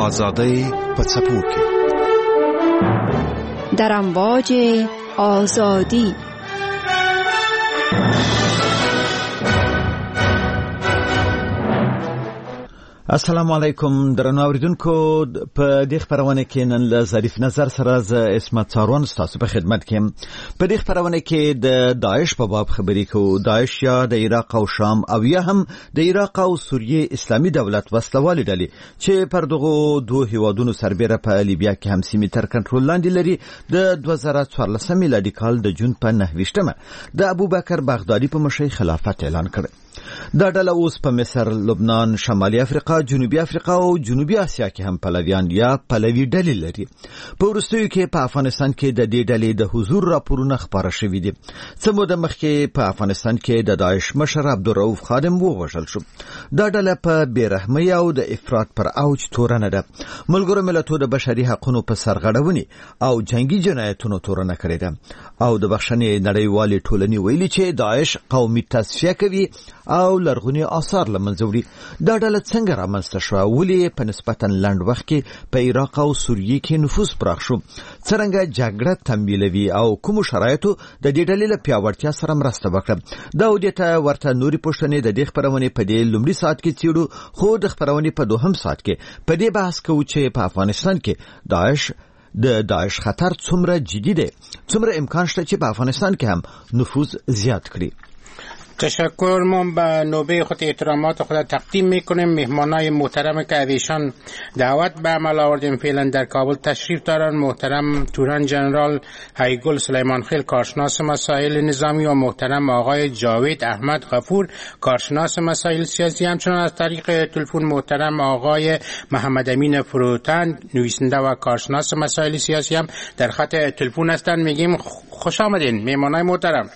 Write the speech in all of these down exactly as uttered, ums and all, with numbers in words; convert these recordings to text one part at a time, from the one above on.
آزادی په څپو کې در امواج آزادی. السلام علیکم درنو اوریدونکو، په دې خبرونه کې نن له ظریف نظر سره ز اسمت څارون ستاسو په خدمت کې. په دې خبرونه کې د داعش په باب خبرې کوو. داعش یا د عراق او شام او یا هم د عراق او سوریه اسلامي دولت وسلوالې ډلې چې پر دغه دوه هیوادونو سربېره په لیبیا کې هم سیمې تر کنټرول لاندې لري، د دوه زره څوارلس میلادي کال د جون په نهه ویشتمه د ابوبکر بغدادي په مشرۍ خلافت اعلان کړ. دا ډله اوس په مصر، لبنان، شمالي افریقا، جنوبي افریقا او جنوبي اسیا کې هم پلویان یا پلوي ډلې لري. په وروستیو کې په افغانستان کې د دې ډلې د حضور راپورونه خبره شوې دي. څه موده مخکې په افغانستان کې د داعش مشر عبدالرؤف خادم ووژل شو. دا ډله په بیرحمۍ او د افراط پر اوج تورنه ده. ملګرو ملتونو د بشري حقوقو په سرغړونې او جنگي جنایتونو تورنه کړې ده او د بخښنې نړیوالې ټولنې ویلي چې داعش قومي تصفیه کوي او لرغونی آثار لمنځه وړي. دا ډله څنګه رامنځته شوه؟ ولې په نسبتا لنډ وخت کې په عراق او سوریه کې نفوذ پراخ شو؟ څرنګه جګړه تمویلوي او کوم شرایطو د دې ډلې له پیاوړتیا سره مرسته وکړه؟ دا ودې ته ورته نوري پوښتنې د دې خبرونې په دې لومړي ساعت کې څېړو، خو د خبرونې په دوهم ساعت کې په دې بحث کوو چې په افغانستان کې داعش د داعش خطر څومره جدي دی، څومره امکان شته چې په افغانستان کې هم نفوذ زیات کړي. تشکر. ما به نوبه خود احترامات خود تقدیم میکنیم. مهمانای محترم که از ایشان دعوت به عمل آوردیم فعلا در کابل تشریف دارن. محترم تورن جنرال هیگل سلیمان خیل، کارشناس مسائل نظامی، و محترم آقای جاوید احمد غفور، کارشناس مسائل سیاسی. همچنان از طریق تلفن محترم آقای محمد امین فروتن، نویسنده و کارشناس مسائل سیاسی هم در خط تلفن هستند. میگیم خوش آمدین مهمانای محترم.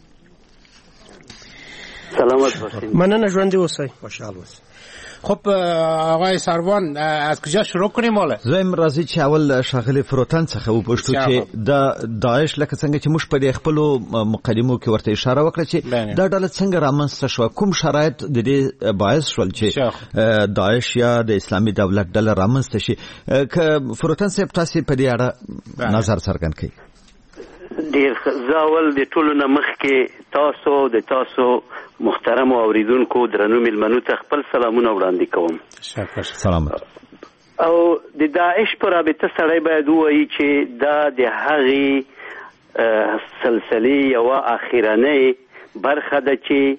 سلامت باشین. مننه، ژوندی اوسئ. خوشحال اوسئ. خب آقای سروان، از کجا شروع کنیم؟ حالا زم راځي چې اول شاغلی فروتن څخه وپوښتو چې د داعش لکه څنګه چې موږ په دې خپل مقدمو کې ورته اشاره وکړه چې دا ډله څنګه رامنځته شو، کوم شرایط د دې باعث شول چې داعش یا د اسلامي دولت ډله رامنځته شي. که فروتن صاحب تاسو په دې اړه نظر څرګند کړئ. ډیر زاول د ټولو نه مخکې تاسو د تاسو محترم اوریدونکو درنو ملمنو ته خپل سلامونه وړاندې کوم. شکر. سلامت. او د داعش پر رابطه سره باید وایي چې دا د هغې سلسلې یوه اخرنۍ برخه ده چې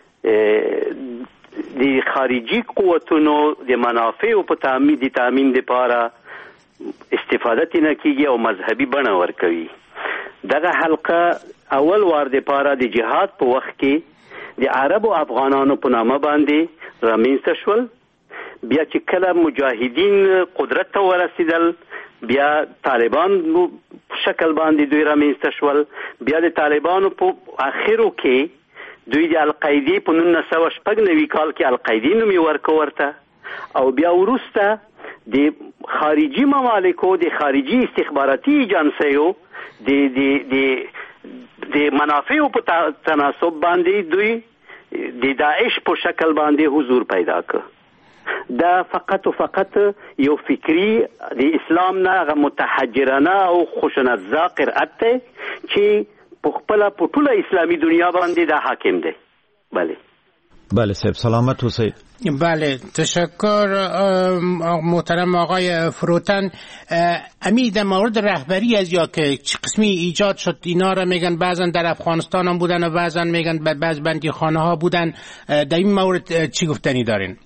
د خارجي قوتونو د منافعو په تامین د تامین دپاره استفاده ترې نه کېږي او مذهبي بڼه ورکوي. دغه حلقه اول وار دپاره د جهاد په وخت کې د عرب او افغانانو په نامه باندې رامنځته شول. بیا چې کله مجاهدین قدرت ته ورسېدل، بیا طالبان په شکل باندې دوی رامنځته شول. بیا د طالبانو په اخرو کې دوی د القاعدې په نولس سوه شپږ نوي کال کې القاعدې نوم یې ورکړ ورته. او بیا وروسته د خارجي ممالکو د خارجي استخباراتي ایجنسیو د د د د منافعو په تناسب باندې دوی د داعش په شکل باندې حضور پیدا کړ. دا فقط و فقط یو فکری د اسلام نه متحجرانه او خوشنزا قرأت دی چې په خپله په ټوله اسلامي دنیا باندې دا حاکم دی. بله بله صاحب، سلامت اوسئ. بله تشکر محترم آقای فروتن. امی در مورد رهبری از یا که چه قسمی ایجاد شد اینا را میگن، بعضا در افغانستان هم بودن و بعضا میگن بعض بندی خانه ها بودن. در این مورد چی گفتنی دارین؟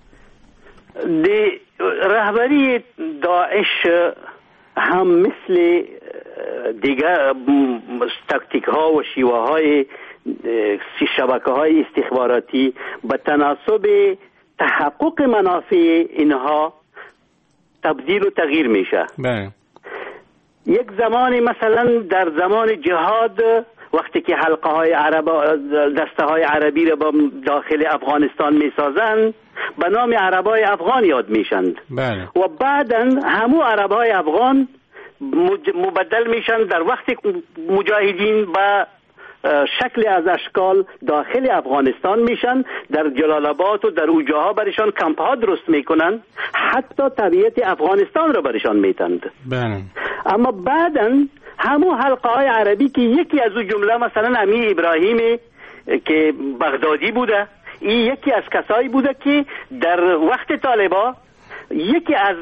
د رهبری داعش هم مثل دیگر تاکتیک ها و شیوه های شبکه های استخباراتی به تناسب تحقق منافع اینها تبدیل و تغییر میشه. بله. یک زمانی مثلا در زمان جهاد وقتی که حلقه های عرب دسته های عربی را با داخل افغانستان میسازند به نام عربای افغان یاد میشند. بله. و بعداً همو عربای افغان مبدل میشن در وقت مجاهدین به شکل از اشکال داخل افغانستان میشن، در جلال آباد و در اوجاها برشان کمپ ها درست میکنن، حتی طبیعت افغانستان را برشان میتند. بله. اما بعداً همون حلقه های عربی که یکی از اون جمله مثلا امیر ابراهیم که بغدادی بوده، این یکی از کسایی بوده که در وقت طالبا یکی از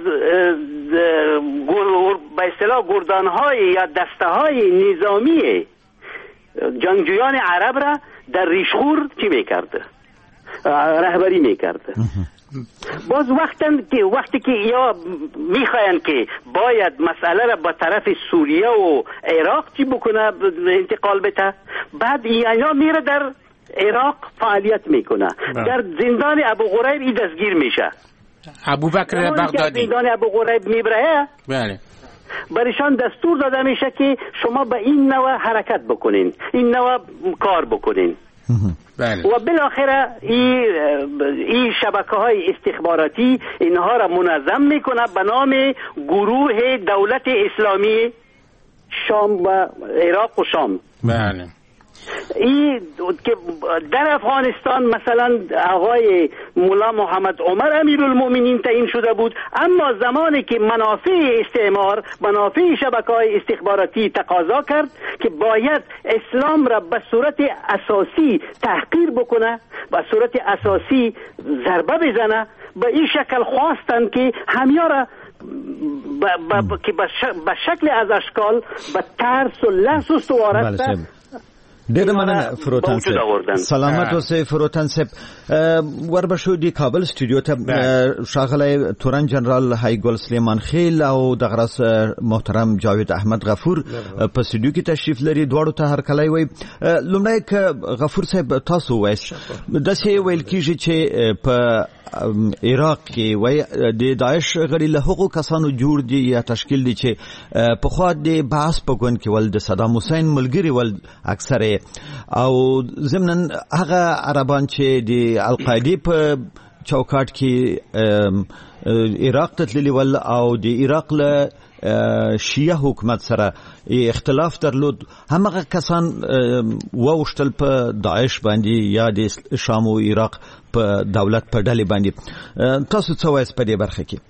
به اصطلاح گردانهای یا دسته‌های نظامی جنگجویان عرب را در ریشخور چی میکرده؟ رهبری میکرده. باز وقتی که وقتی که یا میخواین که باید مسئله را با طرف سوریه و عراق چی بکنه انتقال بده، بعد اینا میره در عراق فعالیت میکنه، در زندان ابو غریب ای دستگیر میشه. ابو بکر بغدادی زندان ابو غریب میبره، بله، برایشان دستور داده میشه که شما به این نوع حرکت بکنین، این نوع کار بکنین. بله. و بالاخره این ای شبکه های استخباراتی اینها را منظم میکنه به نام گروه دولت اسلامی شام و عراق و شام. بله. این که در افغانستان مثلا آقای مولا محمد عمر امیرالمؤمنین تعیین شده بود، اما زمانی که منافع استعمار، منافع شبکه‌های استخباراتی تقاضا کرد که باید اسلام را به صورت اساسی تحقیر بکنه، به صورت اساسی ضربه بزنه، به این شکل خواستند که همیار را که به شکل از اشکال به ترس و لحظ استوارت ډېر مننه فروتن صاحب. سلامت اوسئ فروتن صاحب. وربشو دی کابل استودیو ته ښاغلی تورن جنرال هایګل سلیمان خیل او د غرس محترم جاوید احمد غفور په استودیو کې تشریف لري. دواړو ته هرکلی وي. لومړی که غفور صاحب تاسو وایست داسې ویل کېږي چې په عراق کې وای د داعش غړي له هغو کسانو جوړ دي یا تشکیل دي چې په خوا د بحث په ګوند کې ول د صدام حسین ملګری ول اکثره او ضمن هغه عربان چې د القاعده په چوکاټ کې عراق ته تللی ول او د عراق له شیعه حکومت سره اختلاف درلود، همغه کسان ووشتل په داعش باندې یا د شام او عراق په دولت په ډلې باندې. تاسو څه وایي په دې برخه کې؟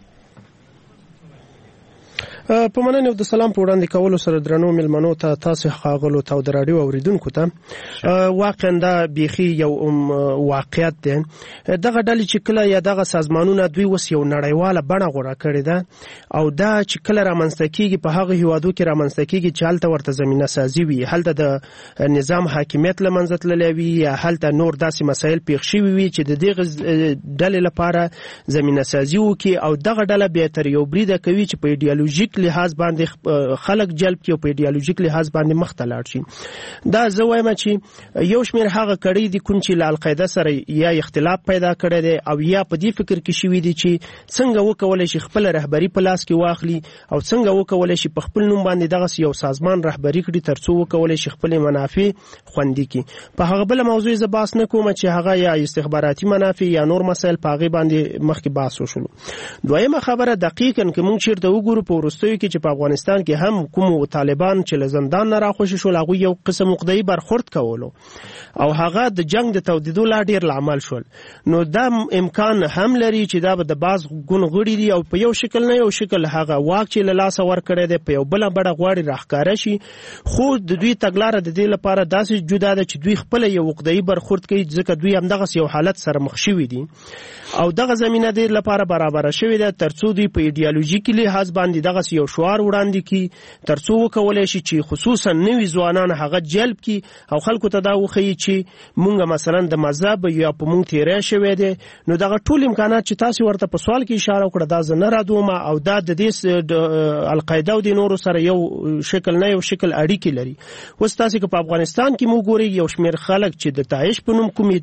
په مننه او د سلام په وړاندې کولو سره درنو ملمنو ته تاسو ښاغلو ته د رادیو اوریدونکو ته واقعا دا بیخي یو واقعیت دی. دغه ډلې چې کله یا دغه سازمانونه دوی وس یو نړیواله بڼه غوړه کړې ده او دا چې کله رامنځته کېږي په هغه هیوادو کې رامنځته کېږي چې هلته ورته زمینه سازي وي، هلته د نظام حاکمیت له منځه تللی وي یا هلته نور داسې مسایل پیښ شوي وي چې د دغه ډلې لپاره زمینه سازي وکړي او دغه ډله بیا تر یو بریده کوي چې په ایډیالوژیک لحاظ باندې خلک جلب کړي او په ایډیالوژیک لحاظ باندې مخته لاړ شي. دا زه وایم چې یو شمېر هغه کړي دي کوم چې له القاعده سره یا اختلاف پیدا کړی دی او یا په دې فکر کې شوي دي چې څنګه وکولی شي خپل رهبري په لاس کې واخلي او څنګه وکولی شي په خپل نوم باندې دغه یو سازمان رهبري کړي تر څو وکولی شي خپل منافع خوندي کړي. په هغه بل موضوع زه بحث نه کوم چې هغه یا استخباراتي منافع یا نور مسایل په هغې باندې مخکې بحث وشولو. دویمه خبره دقیقاً که موږ چېرته وګورو په وروستیو کې چې په افغانستان کې هم کوم طالبان چې له زندان نه راخوشي شول هغوی یو قسم عقده‌ای برخورد کولو او هغه د جنگ د تودیدو لا ډیر لامل شول، نو دا امکان هم لري چې دا به د باز ګون غړي دي او په یو شکل نه یو شکل هغه واک چې له لاسه ورکړی دی په یو بله بڼه غواړي راښکاره شي. خو د دوی تګلاره د دې لپاره داسې جدا ده چې دوی خپله یو عقده‌ای برخورد کوي ځکه دوی همدغسې یو حالت سره مخ شوي دي او دغه زمینه دې لپاره برابره شوې ده تر څو دوی په ایډیالوژیکي لحاظ باندې دغسې یو شعار وړاندې کړي تر څو وکولی شي چې خصوصا نوي ځوانان هغه جلب کړي او خلکو ته دا وښیي چې مونږ مثلا د مذهب یا په مونږ تیری شوی دی. نو دغه ټول امکانات چې تاسو ورته په سوال کې اشاره وکړه دا زه نه رادوم او دا د دې القاعده او د نورو سره یو شکل نه یو شکل اړیکې لري. اوس تاسو که په افغانستان کې موږ ګورئ یو شمېر خلک چې د داعش په نوم کوم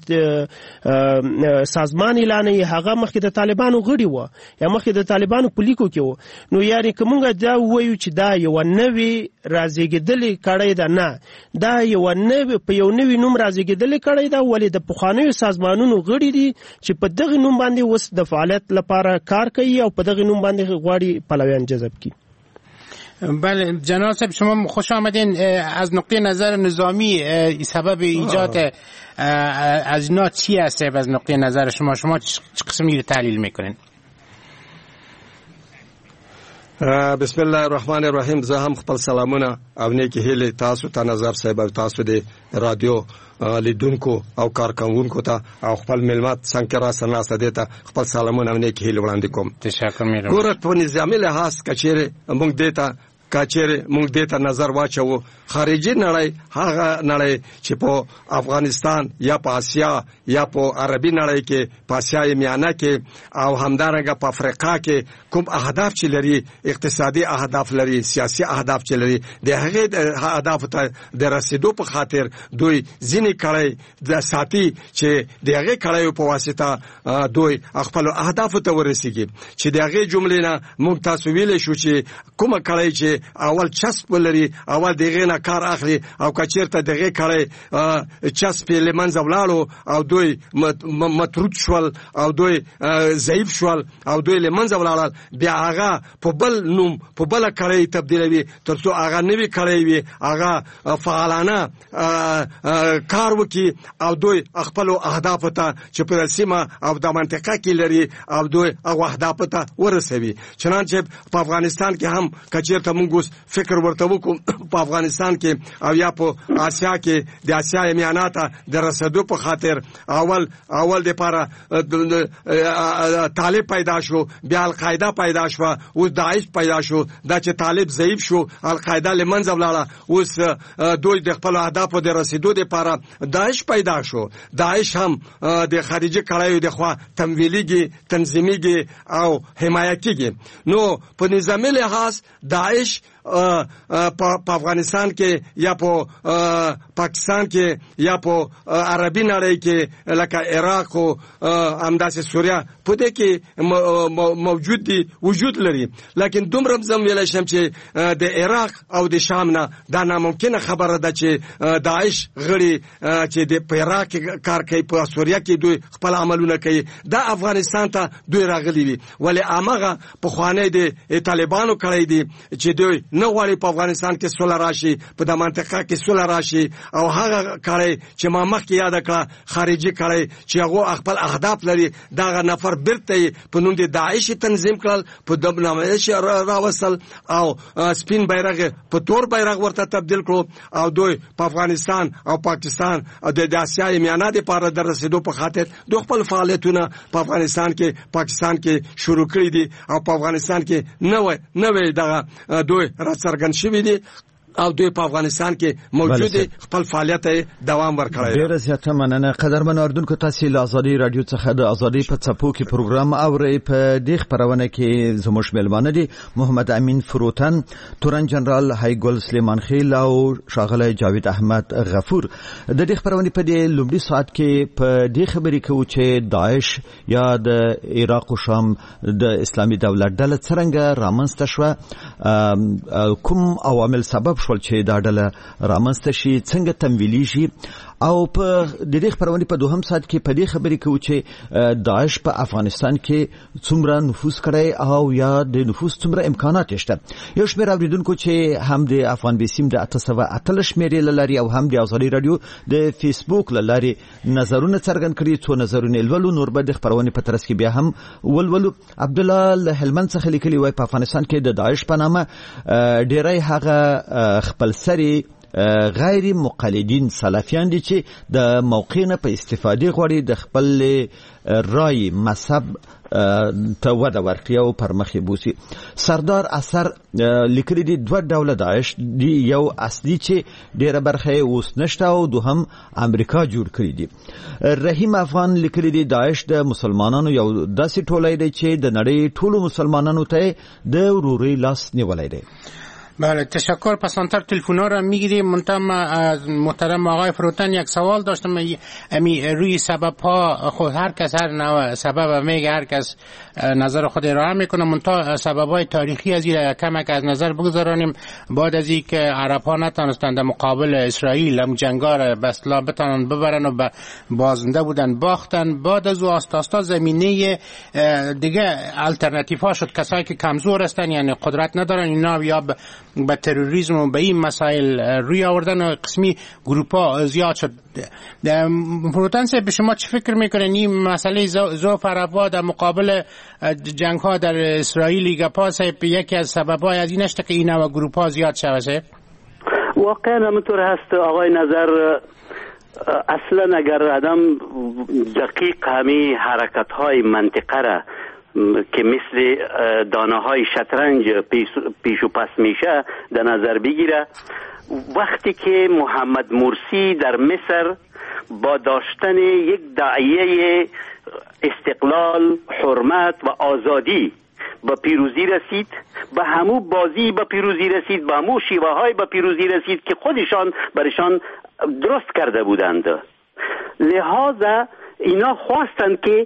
سازمان اعلانوي هغه مخکې د طالبانو غړي وو یا مخکې د طالبانو په لیکو کې وو. نو یعنې که موږ دا ووایو چې دا یوه نوې رازېږېدلې کړۍ ده، نه، دا یوه نوې په یو نوي نوم رازېږېدلې کړۍ ده ولې د پخوانیو سازمانونو غړي دي چې په دغه نوم باندې اوس د فعالیت لپاره کار کوي او په دغه نوم باندې غواړي پلویان جذب کړي. بله جناب صاحب شما خوش آمدین. از نقطه نظر نظامی سبب ایجاد از اینا چی هست از نقطه نظر شما؟ شما چه قسمی رو تحلیل میکنین؟ بسم الله الرحمن الرحیم. زه هم خپل سلامونه او نیکی هیله تاسو ته نظر صاحب او تاسو د رادیو لیدونکو او کارکونکو ته او خپل ملمت څنګه را سناسه دیته خپل سلامونه او نیکی هیله وړاندې کوم. تشکر میرم. ګوره په نظامی لحاظ کچېره موږ دیته کچېره موږ دیته نظر واچو خارجي نړۍ هغه نړۍ چې په افغانستان یا په آسیا یا په عربي نړۍ کې په آسیا میانه کې او همدارنګه په افریقا کې کوم اهداف چې لري اقتصادي اهداف لري سیاسي اهداف چې لري د هغه اهداف ته د رسیدو په خاطر دوی ځینې کړي د ساتي چې د هغه کړي په واسطه دوی خپل اهداف ته ورسیږي چې د هغه جملې نه موږ تاسو ویلې شو چې کومه کړي چې اول چسپ لري اول دغه نه کار اخلي او کچیرته دغه کړي چسپ لمنځ ولاړو او دوی متروت شول او دوی ضعیف شول او دوی لمنځ ولاړل بیا هغه په بل نوم په بل کړي تبدیلوي ترڅو هغه نوی کړي وي هغه فعالانه کار وکي او دوی خپل اهداف ته چې په سیمه او د منطقه کې لري او دوی هغه اهداف ته ورسوي. چنانچه په افغانستان کې هم کچیرته موږ فکر ورته وکړو په افغانستان کې او یا په آسیا کې د آسیا میانه ته د رسیدو په خاطر اول اول د پاره طالب پیدا شو بیا القاعده پیدا شو او داعش پیدا شو دا چې طالب ضعیف شو القاعده لمنځه ولاړه اوس دوی د خپل اهدافو د رسیدو لپاره داعش پیدا شو. داعش هم د خارجي کړایو د خوا تمویليږي تنظیميږي او حمایتيږي. نو په نظامی لحاظ داعش په افغانستان کې یا په پاکستان کې یا په عربي نړۍ کې لکه عراق او همداسې سوریه په دې کې موجود دي وجود لري. لیکن دومره زم ویل شم چې د عراق او د شام نه دا ناممکنه خبره ده چې داعش غړي چې د عراق کار کوي په سوریه کې دوی خپل عملونه کوي دا افغانستان ته دوی راغلي وي ولی امغه په خوانې دي طالبانو کړی دي چې دوی نه غواړي په افغانستان کې سوله راشي په د منطقه کې سوله راشي او هغه کړی چې ما مخکې یاد کړه خارجي کړی چې هغه خپل اهداف لري دا نفر برته په نوم د داعش تنظیم کړل په دبلمایش راوصل او سپین بیرغ په تور بیرغ ورته تبدیل کړو او دوی په افغانستان او پاکستان او د آسیا میانه د پاره در رسیدو په خاطر دوی خپل فعالیتونه په افغانستان کې پاکستان کې شروع کړی دي او په افغانستان کې نوې نوې دغه دوی راڅرګند شوی دي او دوی په افغانستان کې موجود خپل فعالیت دوام ورکړی. ډیره زیاته مننه. قدرمن اردوونکو تاسو له ازادي رادیو څخه د ازادي په څپو کې پروګرام اورئ. په دې خبرونه کې زموږ ملمانه دي محمد امین فروتن، تورن جنرال هایګل سلیمان خیل او شاغله جاوید احمد غفور. د دې خبرونه په دې لومړي ساعت کې په دې خبرې کې و چې داعش یا د عراق او شام د اسلامي دولت ډله څنګه رامنځته شو، کوم عوامل سبب شول چې دا ډله رامنځته شي، څنګه تمویلي شي او په د دې خبرونه په دوهم ساعت کې په دې خبرې کې و چې داعش په افغانستان کې څومره نفوذ کړی او یا د نفوذ څومره امکانات شته. یو شمېر اوریدونکو چې هم د افغان بیسیم د اته سوه اتلس شمېرې لري او هم د ازادي رادیو د فیسبوک لاري نظرونه څرګند کړي، څو نظرونه ولولو نور به د خبرونه په ترڅ کې بیا هم ولولو. عبد الله له هلمند څخه لیکلي وای په افغانستان کې د داعش په نامه ډېری هغه خپل سری غیر مقلدین سلفیان دي چې د موقع نه په استفادې غواړي د خپل رای مذهب ته وده ورکړي او پر مخ یې بوسي. سردار اثر لیکلي دي دوه ډوله داعش دي، یو اصلي چې ډیره برخه یې اوس نشته او دوهم امریکا جوړ کړی دي. رحیم افغان لیکلي دي داعش د مسلمانانو یو داسې ټولۍ دی چې د نړۍ ټولو مسلمانانو ته د ورورۍ لاس نیولی دی. بله تشکر. پسانتر تلفونا را میگیریم. منتم از محترم آقای فروتن یک سوال داشتم. امی روی سبب ها خود هر کس هر نوع سبب میگه، هر کس نظر خود ارائه میکنه، منتها سبب های تاریخی از این کمک از نظر بگذارانیم. بعد از این که عرب ها نتانستند مقابل اسرائیل هم جنگار بسلا بتانند ببرن و بازنده بودن باختن، بعد از او آستاستا زمینه دیگه الٹرناتیف ها شد. کسایی که کمزور هستن یعنی قدرت ندارن اینا یا به تروریسم و به این مسائل روی آوردن و قسمی گروپا زیاد شد. پروتانس به شما چه فکر میکنین این مسئله ضعف عرب‌ها در مقابل جنگ ها در اسرائیل گپاس یکی از سبب‌های از این است که این نوع گروپا زیاد شوه؟ واقعا همونطور هست آقای نظر. اصلا اگر آدم دقیق همه حرکت های منطقه را که مثل دانه های شطرنج پیش و پس میشه در نظر بگیره، وقتی که محمد مرسی در مصر با داشتن یک داعیه استقلال، حرمت و آزادی با پیروزی رسید، به همو بازی با پیروزی رسید، به همو شیوه های با پیروزی رسید که خودشان برشان درست کرده بودند. لہذا اینا خواستند که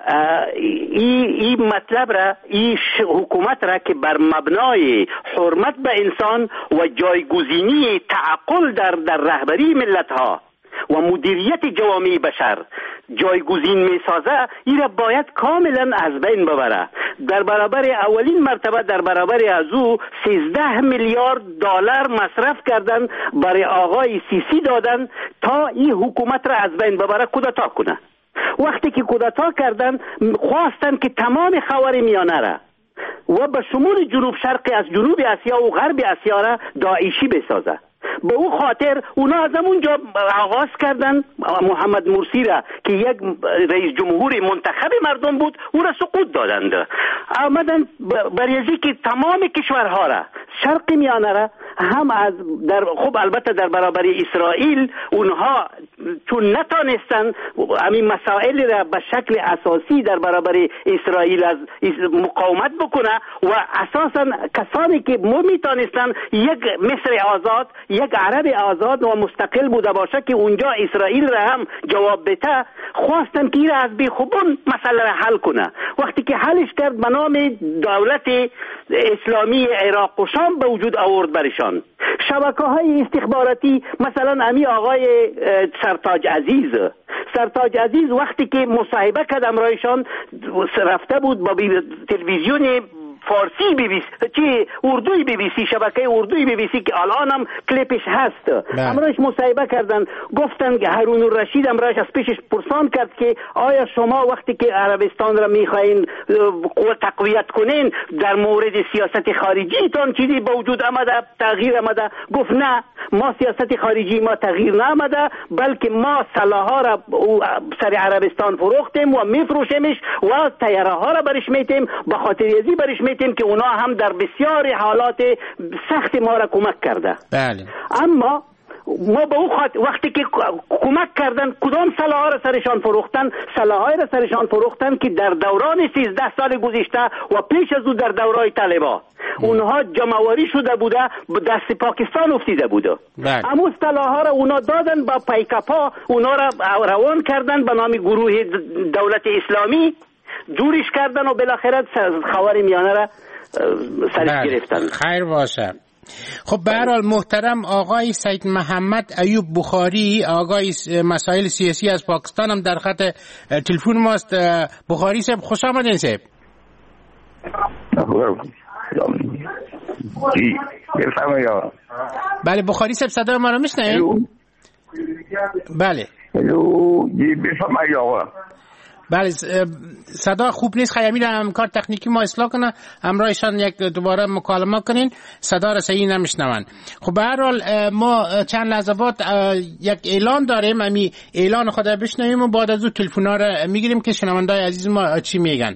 این ای مطلب را، این حکومت را که بر مبنای حرمت به انسان و جایگزینی تعقل در در رهبری ملت ها و مدیریت جوامع بشر جایگزین می سازه، این را باید کاملا از بین ببره. در برابر اولین مرتبه در برابر از او سیزده میلیارد دلار مصرف کردن، برای آقای سیسی دادن تا این حکومت را از بین ببره، کودتا کنه. وقتی که کودتا کردن خواستن که تمام خاور میانه را و به شمول جنوب شرقی از جنوب آسیا و غرب آسیا را داعشی بسازه. به او خاطر اونا از همونجا آغاز کردن محمد مرسی را که یک رئیس جمهور منتخب مردم بود، او را سقوط دادند. آمدن بریزی که تمام کشورها را، شرق میانه را هم از در خب البته در برابر اسرائیل اونها چون نتانستن همین مسائل را به شکل اساسی در برابر اسرائیل از مقاومت بکنه و اساسا کسانی که میتونستن یک مصر آزاد، یک عرب آزاد و مستقل بوده باشه که اونجا اسرائیل را هم جواب بده، خواستن که این از بیخوبون مسئله را حل کنه. وقتی که حلش کرد به نام دولت اسلامی عراق و شام به وجود آورد برشان. شبکه های استخباراتی مثلا امی آقای سرتاج عزیز سرتاج عزیز وقتی که مصاحبه کرد امرایشان رفته بود با تلویزیون فارسی بی بی سی چی اردوی بی بی سی، شبکه اردوی بی بی سی که الان هم کلیپش هست، امروز مصاحبه کردن، گفتن که هارون الرشید امروز از پیشش پرسان کرد که آیا شما وقتی که عربستان را میخواین تقویت کنین در مورد سیاست خارجی تان چیزی به وجود آمده، تغییر آمده؟ گفت نه، ما سیاست خارجی ما تغییر نآمده، بلکه ما سلاح‌ها را سر عربستان فروختیم و میفروشیمش و طیاره ها را برش میتیم، به خاطر ازی برش میتیم که اونا هم در بسیار حالات سخت ما را کمک کرده. بله. اما ما به او وقتی که کمک کردن کدام سلاح را سرشان فروختن؟ سلاح‌های را سرشان فروختن که در دوران سیزده سال گذشته و پیش از او در دورای طالبان اونها جمع‌آوری شده بوده، دست پاکستان افتیده بوده. اما سلاح‌ها را اونا دادن با پیکاپا، اونا را روان کردن به نام گروه دولت اسلامی، دورش کردن و بالاخره خاور میانه را سرش گرفتن. خیر باشه. خب به هر حال محترم آقای سید محمد ایوب بخاری، آقای مسائل سیاسی از پاکستان هم در خط تلفن ماست. بخاری صاحب خوش آمدین صاحب. بله بخاری صاحب صدای ما رو میشنوید؟ بله. جی بفرمایید آقا. بله صدا خوب نیست، خیلی هم کار تکنیکی ما اصلاح کنه، همراهشان یک دوباره مکالمه کنین، صدا را صحیح نمیشنون. خب به هر حال ما چند لحظه بعد یک اعلان داریم، امی اعلان خود بشنویم و بعد از اون تلفن‌ها را میگیریم که شنونده‌های عزیز ما چی میگن.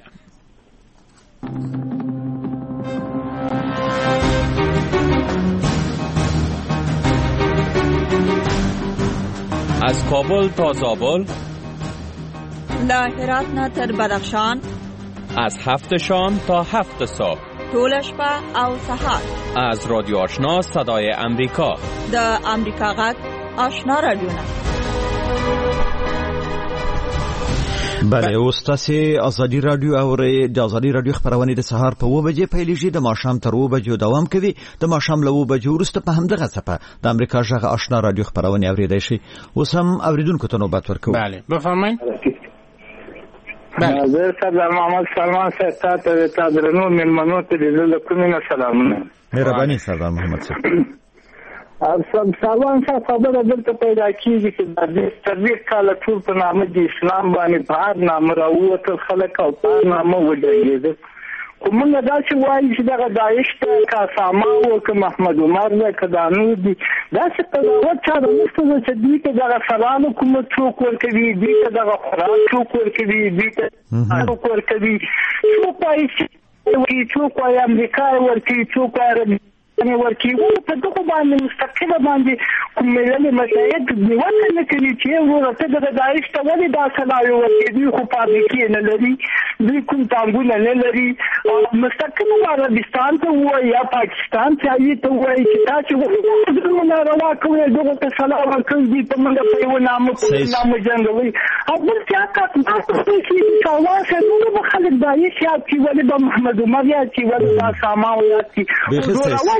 از کابل تا زابل، له هرات نه تر بدخشان، از هفت شام تا هفت صبح، ټول شپه او سهار، از رادیو آشنا صدای امریکا، د امریکا غږ آشنا رادیوونه. بله اوس تاسې ازادي رادیو اورئ. د ازادي رادیو خبرونه د سهار په اوه بجې پیلیږي، د ماښام تر اوه بجو دوام کوي. د ماښام له اوه بجو وروسته په همدغه څپه د امریکا غږ آشنا رادیو خبرونه اوریدئ شي. اوس هم اوریدونکو ته نوبت ورکوو. بله بفرمایئ. زه سردار محمد سلمان صاحب ته ته درنو مېلمنو ته د کومه سلامونه. مهرباني سردار محمد صاحب. سم سلمان صاحب خبره دلته پیدا کیږي چې د تربیت کاله ټول په نامه د اسلام باندې بهر نامه راووتل خلک او په نامه وجنګېدل. خو موږ دا چې وایي چې دغه داعش ته که اسامه و که محمد عمر ده که دا نور دي داسې قضاوت چا رانسته ده چې دوی ته دغه سلام حکومت څوک ورکوي، دوی ته دغه خوراک څوک ورکوي، دوی ته څوک ورکوي، څوک وایي چې څوک وایي امریکا یې ورکوي، څوک وایي عربي ورکی ول په دغه باندې مستقله باندې کوم ملي مشاهد نیوکه نه کوي چې ورته د داعش ته ولې دا سلاوي ورکی دوی خو فابریکې نه لري، دوی کوم تانګونه نه لري. مستقله عربستان ته وایي یا پاکستان ته ته وایي چې تاسو ولې نه روا کوي دغه ته سلام کوي ته موږ په یو نامه په نامه جنګوي او بل څه کا تاسو چې تاسو نو به خلک داعش یا چې ولې به محمد عمر یا چې ولې دا سامان یا چې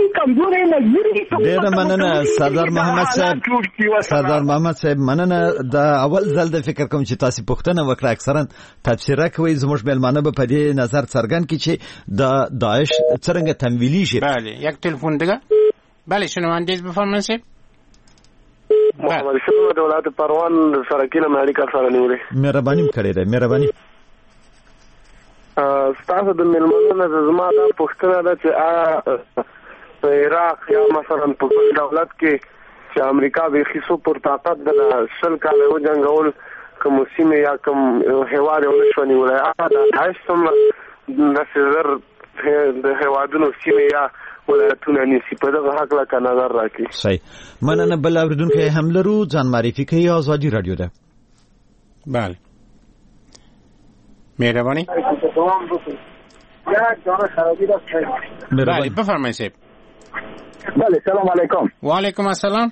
ډیره مننه سردار محمد صاحب. سردار محمد صاحب مننه. دا اول ځل د فکر کوم چې تاسو پوښتنه وکړه اکثرا تفسیره کوي زموږ مېلمانه به په دې نظر څرګند کړي چې د داعش څنګه تمویلی شي. بله یک تلفن دیگه. بله شنونده بفرمایید صاحب. محمد شاه دولت پروان سرکینه مالی کار سره نیولې. مهرباني کړې ده. مهرباني. ستاسو د مېلمانو نه زما دا پوښتنه ده چې آیا په عراق یا مثلا په دولت کې چې امریکا به خصو پر طاقت د شل کاله و جنگول کوم سیمه یا کوم هواد ولشونی ولای آیا د داعش سم د سزر د هوادونو سیمه یا ولایتونه نسی په دغه حق لا نظر راکړي. صحیح. مننه. بل اوریدونکو هم لرو ځان معرفي کوي. آزادی رادیو ده. بله مهربانی. بله بفرمایید صاحب. بله سلام علیکم. و علیکم السلام.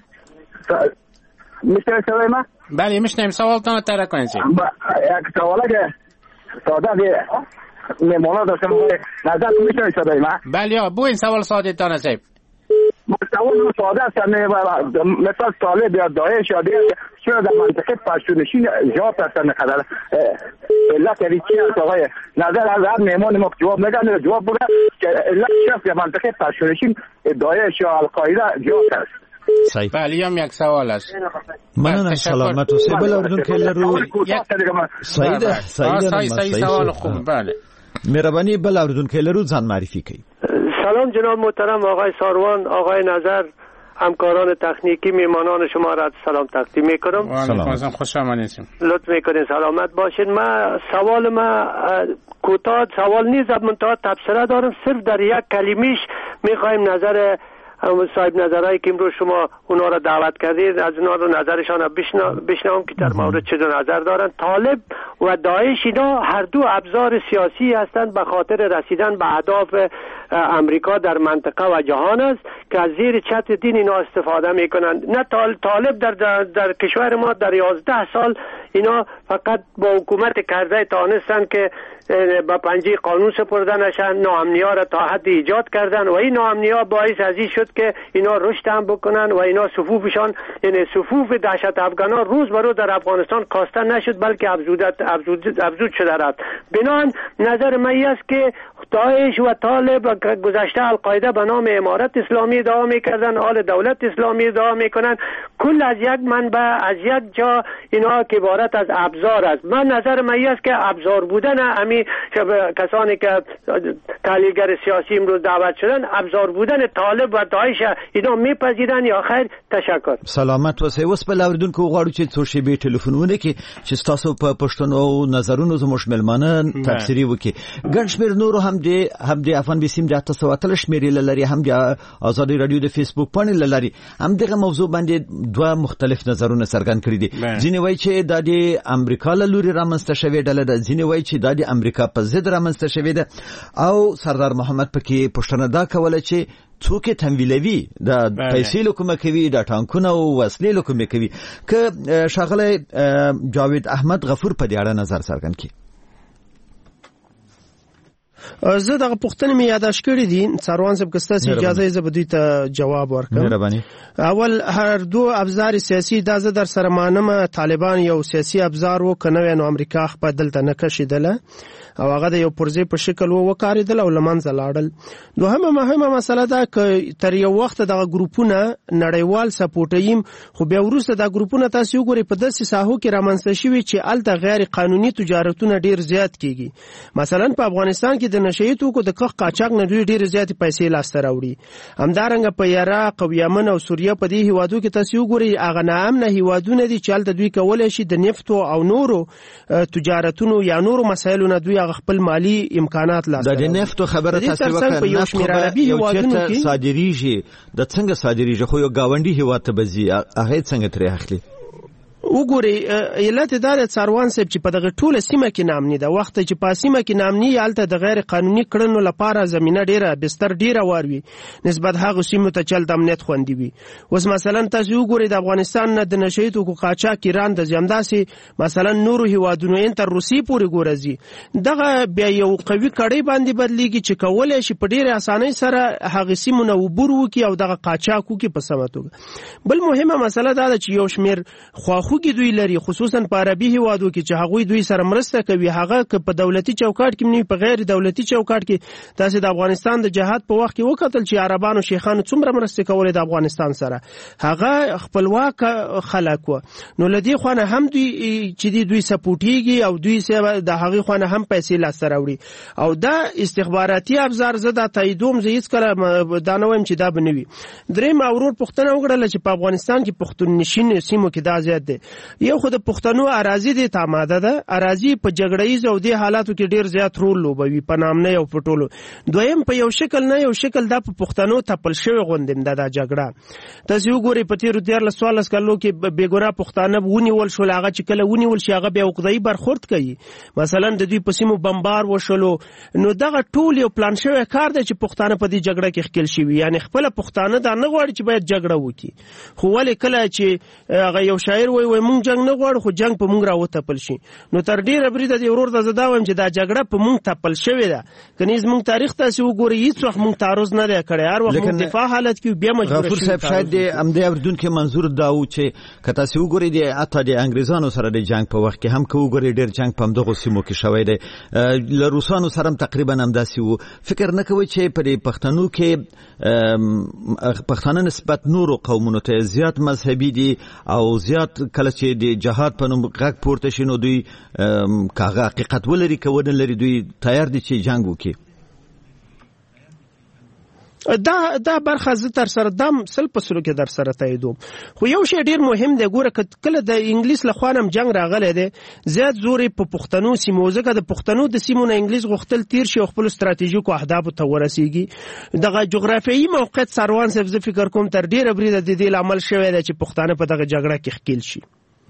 میشنوید صدای من؟ بله میشنویم. سوالتان رو طرح کنید. یک سواله که ساده میمونا داشتم نظر میشنوید صدای من؟ بله یا بو این سوال ساده تانه صاحب. سوال ساده است. مثلا طالب یا داعش یا دیگه چرا در منطقه پشتونشین جواب هستن قدر علت یعنی چی است آقای نظر از هر میمان ما جواب ندن جواب بوده که علت چی است در منطقه پشتونشین داعش یا القاعده جواب است. صحیح. بله هم یک سوال است. مننه. سلامت و سیبل اردون که لرو سعیده سعیده سعید سوال خوب. بله مهربانی. بل اردون که لرو ځان معرفی کی. سلام جناب محترم آقای ساروان، آقای نظر، همکاران تکنیکی، میمانان شما را سلام تقدیم میکنم. سلام. خوش آمدید. لطف میکنین. سلامت باشین. من سوال ما کوتاه سوال نیست، منتها تبصره دارم. صرف در یک کلمه‌اش میخوایم نظر صاحب نظرهایی که امروز شما اونا را دعوت کردید از اونا رو نظرشان بشنوم که در مورد چه نظر دارن. طالب و داعش اینا هر دو ابزار سیاسی هستند به خاطر رسیدن به اهداف امریکا در منطقه و جهان است که از زیر چتر دین اینا استفاده میکنند. نه طالب در, در در کشور ما در یازده سال اینا فقط با حکومت کرده تانستند که با پنجه قانون سپردنشن، ناامنی‌ها را تا حد ایجاد کردن و این ناامنی‌ها باعث از این شد که اینا رشد هم بکنن و اینا صفوفشان یعنی صفوف دهشت افغانان روز به روز در افغانستان کاسته نشد بلکه افزود افزود افزود شده رفت. بنابراین نظر من است که داعش و طالب گذشته القاعده به نام امارت اسلامی ادعا می‌کردن، حال دولت اسلامی ادعا می‌کنن. کل از یک منبع از یک جا اینا که عبارت از ابزار است. من نظر من است که ابزار بودن امی کسانی که تحلیلگر سیاسی امروز دعوت شدن ابزار بودن طالب و داعش اینا میپذیرن یا خیر. تشکر. سلامت اوسئ. اوس په لاوریدونکو غواړو چې څو شی به ټلیفونونه کې چې تاسو په پښتنو او نظرونو زموږ ملمانه تفسیری وکي. ګڼ شمېر نور هم دي هم دي افغان بسیم د تاسو وتل شمېر لري هم د آزادي رادیو د فیسبوک باندې لري هم دغه موضوع باندې دوه مختلف نظرونه څرګند کړي دي. ځینې وایي چې د امریکا له لوري رامنځته شوې ډله ده، ځینې وایي چې د امریکا په ضد رامنځته شوې ده او سردار محمد پکې پښتنه دا کوله چې څوک تمویلوي د پیسې لکومه کوي د ټانکونو او وسلې لکومه کوي. که شاغله جاوید احمد غفور په دې اړه نظر څرګند کړي. زه دغه پوښتنې مې یاداش کړې دي څاروان صاحب، که ستاسو اجازه یې زه به دوی ته جواب ورکړم. اول هر دو ابزار سیاسي دا زه در سره مانم طالبان یو سیاسي ابزار و کنه نو امریکا خپل دلته نه کشیدله او هغه د یو پرځې په شکل و وکاریدل او لمنځه لاړل. دوهمه مهمه مسله ده ک تر یو وخت دغه ګروپونه نړیوال سپورټیم، خو بیا وروسته دا ګروپونه تاسو وګورئ په داسې ساحو کې رامنځته شوي چې الته غیر قانوني تجارتونه ډیر زیات کیږي. مثلا په افغانستان کې د نشئی توکو د کښ قاچاق نه ډیر زیات پیسې لاسته راوړي. همدارنګه په عراق او یمن او سوریه په دې هیوادو کې تاسو وګورئ هغه ناامنه هیوادونه دي چې الته دوی کولای شي د نفت او نورو تجارتونو یا نورو مسایلو نه دوی خپل مالی امکانات لاسته. د نفت خبره تاسو وکړه، نفت یو چیرته صادریږي، د څنګه صادریږي خو یو گاونډي هیواد ته بځي، هغه څنګه ترې اخلي؟ وګورئ علت دا د څاروان صاحب چې په دغه ټوله سیمه کې نامني ده، وخت چې په سیمه کې نامني هلته د غیر قانوني کړنو لپاره زمینه ډیره بستر ډیره واروي نسبت هغه سیمو ته چلته امنیت خوندي وي. اوس مثلا تاسو وګورئ د افغانستان نه د نشئی توکو قاچاق ایران د زیامداسي مثلا نورو هیوادونو انتر روسي پورې ګورځي، دغه بیا یو قوي کړي باندې بدلیږي چې کولای شي په ډیره اسانۍ سره هغه سیمو نه عبور وکي او دغه قاچاق وکي په سمتو. بل مهمه مسله دا ده چې یو شمیر خواخو کې دوی لري، خصوصا په عربي هیوادو کې چې هغه دوی سره مرسته کوي، هغه که په دولتي چوکاټ کې نه په غیر دولتي چوکاټ کې. تاسو د افغانستان د جهاد په وخت کې وکتل چې عربانو شیخانو څومره مرسته کولې د افغانستان سره، هغه خپلواک خلک و. نو لدی خوانه هم دوی چې دوی سپورټيږي او دوی سره د هغه خوانه هم پیسې لاسته راوړي او دا استخباراتي ابزار زده تاییدوم زه هیڅ کله دا نه وایم چې دا بنوي. دریم اورور پښتنه وګړه چې په افغانستان کې پښتون نشین سیمو کې دا زیات دي. یو خو د پښتنو اراضي د تاماده ده، اراضي په جګړه‌ایز او د حالاتو کې ډیر زیات رول لوبوي په نام نه او په ټولو. دویم په یو شکل نه یو شکل د پښتنو تپل شوی غوندم ده د جګړه. تاسو وګورئ په تیر دیار لسوالس کلو کې بیګورا پښتانه ونیول شو، هغه چې کله ونیول شي هغه بیا وقدای برخورد کوي، مثلا د دوی په سیمو بمبار وشلو. نو دغه ټول یو پلان شوی کار دی چې پښتانه په دې جګړه کې ښکیل شي، یعنی خپل پښتانه دا نه غواړي چې باید جګړه وکړي، خو ولې کله چې هغه یو شاعر وای وای مونږ جنگ نه غواړو خو جنگ په مونږ راوتپل شي. نو تر ډیره بریده دی ورور د زدا وایم چې دا جګړه په مونږ تپل شوې ده. کني زمونږ تاریخ تاسو وګورئ هیڅ وخت مونږ تعرض نه دی کړی، هر وخت مونږ دفاع حالت کې بیا مجبور شو. غفور صاحب شاید د امدی اوردونکو منظور دا و چې کته سی وګورئ د اته د انګریزانو سره د جنگ په وخت کې هم کو وګورئ ډیر جنگ په دغه سیمو کې شوی دی، له روسانو سره تقریبا هم داسې وو. فکر نه کوي چې په پښتنو کې پښتانه نسبت نورو قومونو ته زیات مذهبي دي او زیات کله چې د جهاد په نوم غږ پورته شي نو دوی کاغه حقیقت ولري کونه لري دوی تیار دي چې جنگ وکړي. دا دا برخه زه تر سره دم سل په سلو کې در سره تاییدوم. خو یو شی ډیر مهم دی، ګوره کله د انګلیس له خوانم جنگ راغلی دی زیات زوري په پښتنو سیمو، ځکه د پښتنو د سیمو نه انګلیس غوښتل تیر شي او خپل ستراتیژیکو اهدافو ته ورسیږي. دغه جغرافیایي موقعیت سروان صاحب زه فکر کوم تر ډیره بریده د دې عمل شوی دی چې پښتانه په دغه جګړه کې ښکیل شي.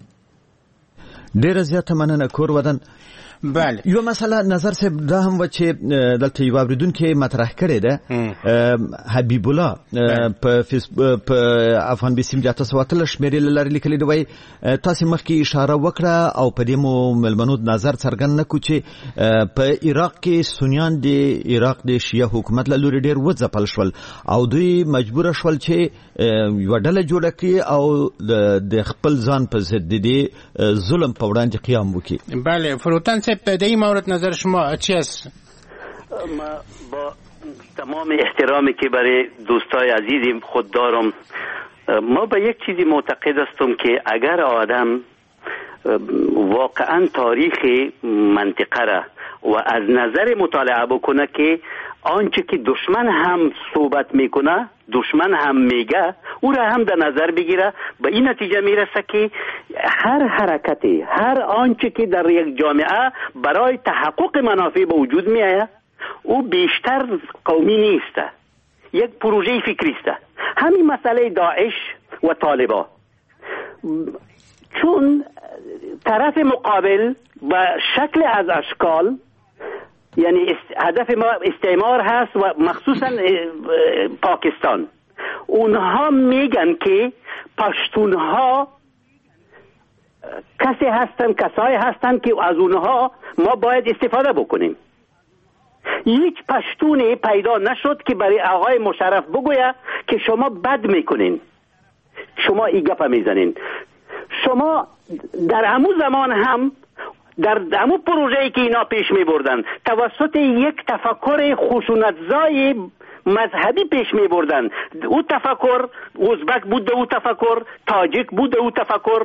ډیره زیاته مننه کور ودان. بله یو مسله نظر صاحب دا هم و چې دلته یو اوریدونکو مطرح کړی ده، حبیب الله په فیسبوک په افغان بیسیم جاته سواتل شمیرې لري لیکلي دی، تاسو مخکې اشاره وکړه او په دې مو ملمنو نظر څرګند نکو چې په عراق کې سنیان د عراق د شیعه حکومت له لوري ډیر وځپل شول او دوی مجبور شول چې یو ډله جوړه کړي او د خپل ځان په ضد د ظلم په وړاندې قیام وکړي. بله فروتن در این مورد نظر شما چی است؟ با تمام احترامی که برای دوستای عزیزیم خود دارم، ما به یک چیزی معتقد هستم که اگر آدم واقعا تاریخ منطقه را و از نظر مطالعه بکنه که آنچه که دشمن هم صحبت میکنه دشمن هم میگه او را هم در نظر بگیره، به این نتیجه میرسه که هر حرکتی هر آنچه که در یک جامعه برای تحقق منافع به وجود میآید او بیشتر قومی نیست، یک پروژه فکری است. همین مسئله داعش و طالبان، چون طرف مقابل به شکل از اشکال یعنی هدف ما استعمار هست و مخصوصا پاکستان، اونها میگن که پشتونها کسی هستن کسایی هستن که از اونها ما باید استفاده بکنیم. هیچ پشتونی پیدا نشد که برای آقای مشرف بگوید که شما بد میکنین، شما ای گپ میزنین. شما در همو زمان هم در همو پروژه‌ای که اینا پیش می بردن توسط یک تفکر خشونتزای مذهبی پیش می بردن. او تفکر ازبک بود، او تفکر تاجیک بود، او تفکر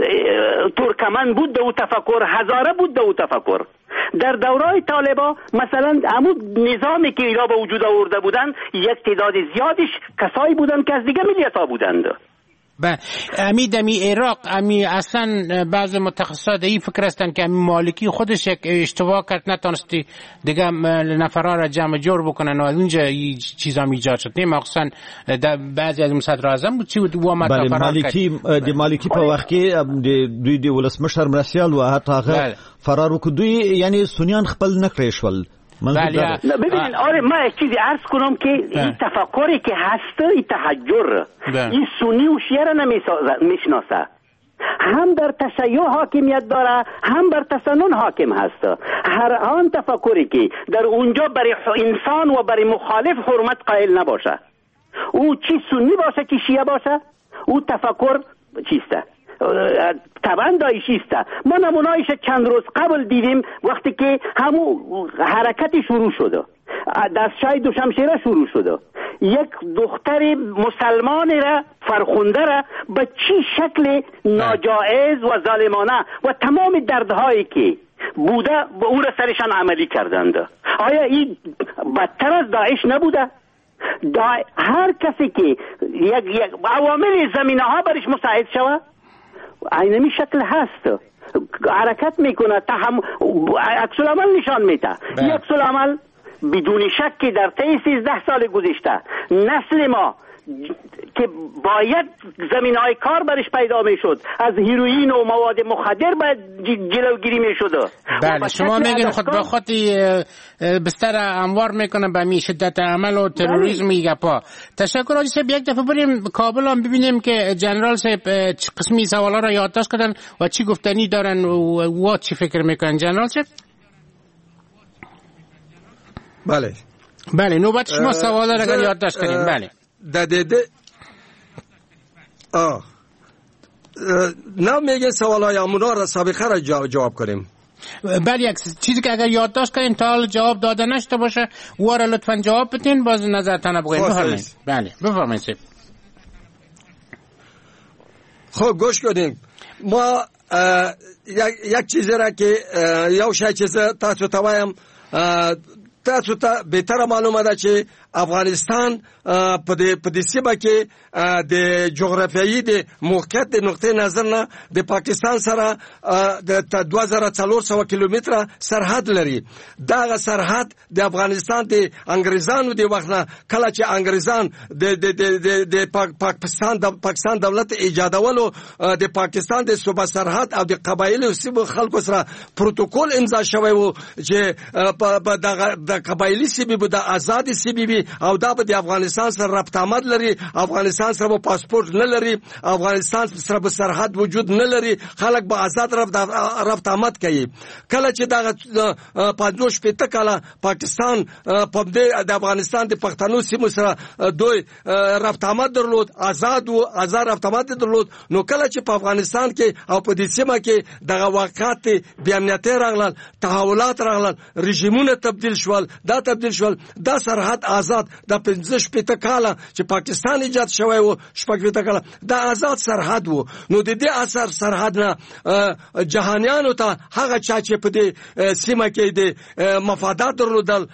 ترکمن بود، او تفکر هزاره بود، او تفکر. در دوره طالبا مثلا همون نظامی که اینا به وجود آورده بودن یک تعداد زیادش کسایی بودن که از دیگه ملیت ها بودند. با امی دمی عراق امی اصلا بعض متخصصات این فکر هستن که امی مالکی خودش یک اشتباه کرد، نتونستی دیگه نفرها را جمع جور بکنن و اونجا چیزا ایجاد شد. نه مخصوصا بعضی از صدر اعظم بود چی بود و ما بله مالکی د مالکی په وخت کې د دوی د ولسمشر مرسیال و حتی هغه فرار وکړ. دوی یعنی سنیان خپل نکړی شول. بله ببینید آره ما یک چیزی عرض کنم که این تفکری که هست این تحجر این سنی و شیعه را نمیشناسه، هم در تشیع حاکمیت داره هم بر تسنن حاکم هست. هر آن تفکری که در اونجا برای انسان و برای مخالف حرمت قائل نباشه، او چی سنی باشه چی شیعه باشه، او تفکر چیسته طبعا دایشیسته. ما نمونایش چند روز قبل دیدیم وقتی که همون حرکتی شروع شده، دستشای دوشمشیره شروع شده، یک دختر مسلمان را فرخنده را به چی شکل ناجائز و ظالمانه و تمام دردهایی که بوده به او را سرشان عملی کردند. آیا این بدتر از داعش نبوده؟ دا هر کسی که یک, یک عوامل زمینه ها برش مساعد شود اینمی شکل هست، حرکت میکنه، تهم عکس العمل نشان میده. این عکس العمل بدون شک که در طی سیزده سال گذشته نسل ما که باید زمینهای کار برش پیدا میشد از هیروئین و مواد مخدر باید جلوگیری میشد. بله شما میگین خود به خود بستر اموار میکنه به می شدت عمل و تروریسم میگه پا. تشکر آجی صاحب. یک دفعه بریم کابل هم ببینیم که جنرال صاحب قسمی سوالا را یادداشت کردن و چی گفتنی دارن و چی فکر میکنن. جنرال صاحب بله بله نوبت شما سوالا را یادداشت کنین. بله داده آه نه میگه سوالای امونا را سابقه را جواب کنیم. بله یک چیزی که اگر یادداشت کنین تا حال جواب داده نشده باشه و را لطفا جواب بدین، باز نظرتان بگوین. بفرمایید. بله بفرمایید. خب گوش کنیم. ما یک یک چیزی را که یو شای چیز تاسو ته وایم، تاسو ته بهتره معلومه ده چې افغانستان په دې په دې سیمه کې د جغرافیایي د موقعیت د نقطې نظر نه د پاکستان سره د دوه زره څلور سوه کیلومتره سرحد لري. دغه سرحد د افغانستان د انګریزانو د وخت نه کله چې انګریزان د د د پاکستان د پاکستان دولت ایجادولو د پاکستان د صوبه سرحد او د قبایلو سیمو خلکو سره پروتوکول امضا شوی و چې په د قبایلی سیمې به د آزادې سیمې او دا به د افغانستان سره ربط آمد لري. افغانستان سره به پاسپورت نه لري، افغانستان سره به سرحد وجود نه لري، خلک به آزاد ربط آمد کوي. کله چې دا پنځوس شپېته کاله پاکستان په دې د افغانستان د پښتنو سیمو سره دوی ربط آمد درلود، آزاد و آزاد ربط آمد درلود، نو کله چې په افغانستان کې او په دې سیمه کې دغه واقعات بې امنیتي راغلل، تحولات راغلل، رژیمونه تبدیل شول، دا تبدیل شول، دا سرحد آزاد د پنځه شپېته کاله چې پاکستان ایجاد شوی و شپږ شپېته کاله دا آزاد سرحد و. نو د دې اثر سرحد نه جهانیانو ته هغه چا چې په دې سیمه کې د مفادات درلودل،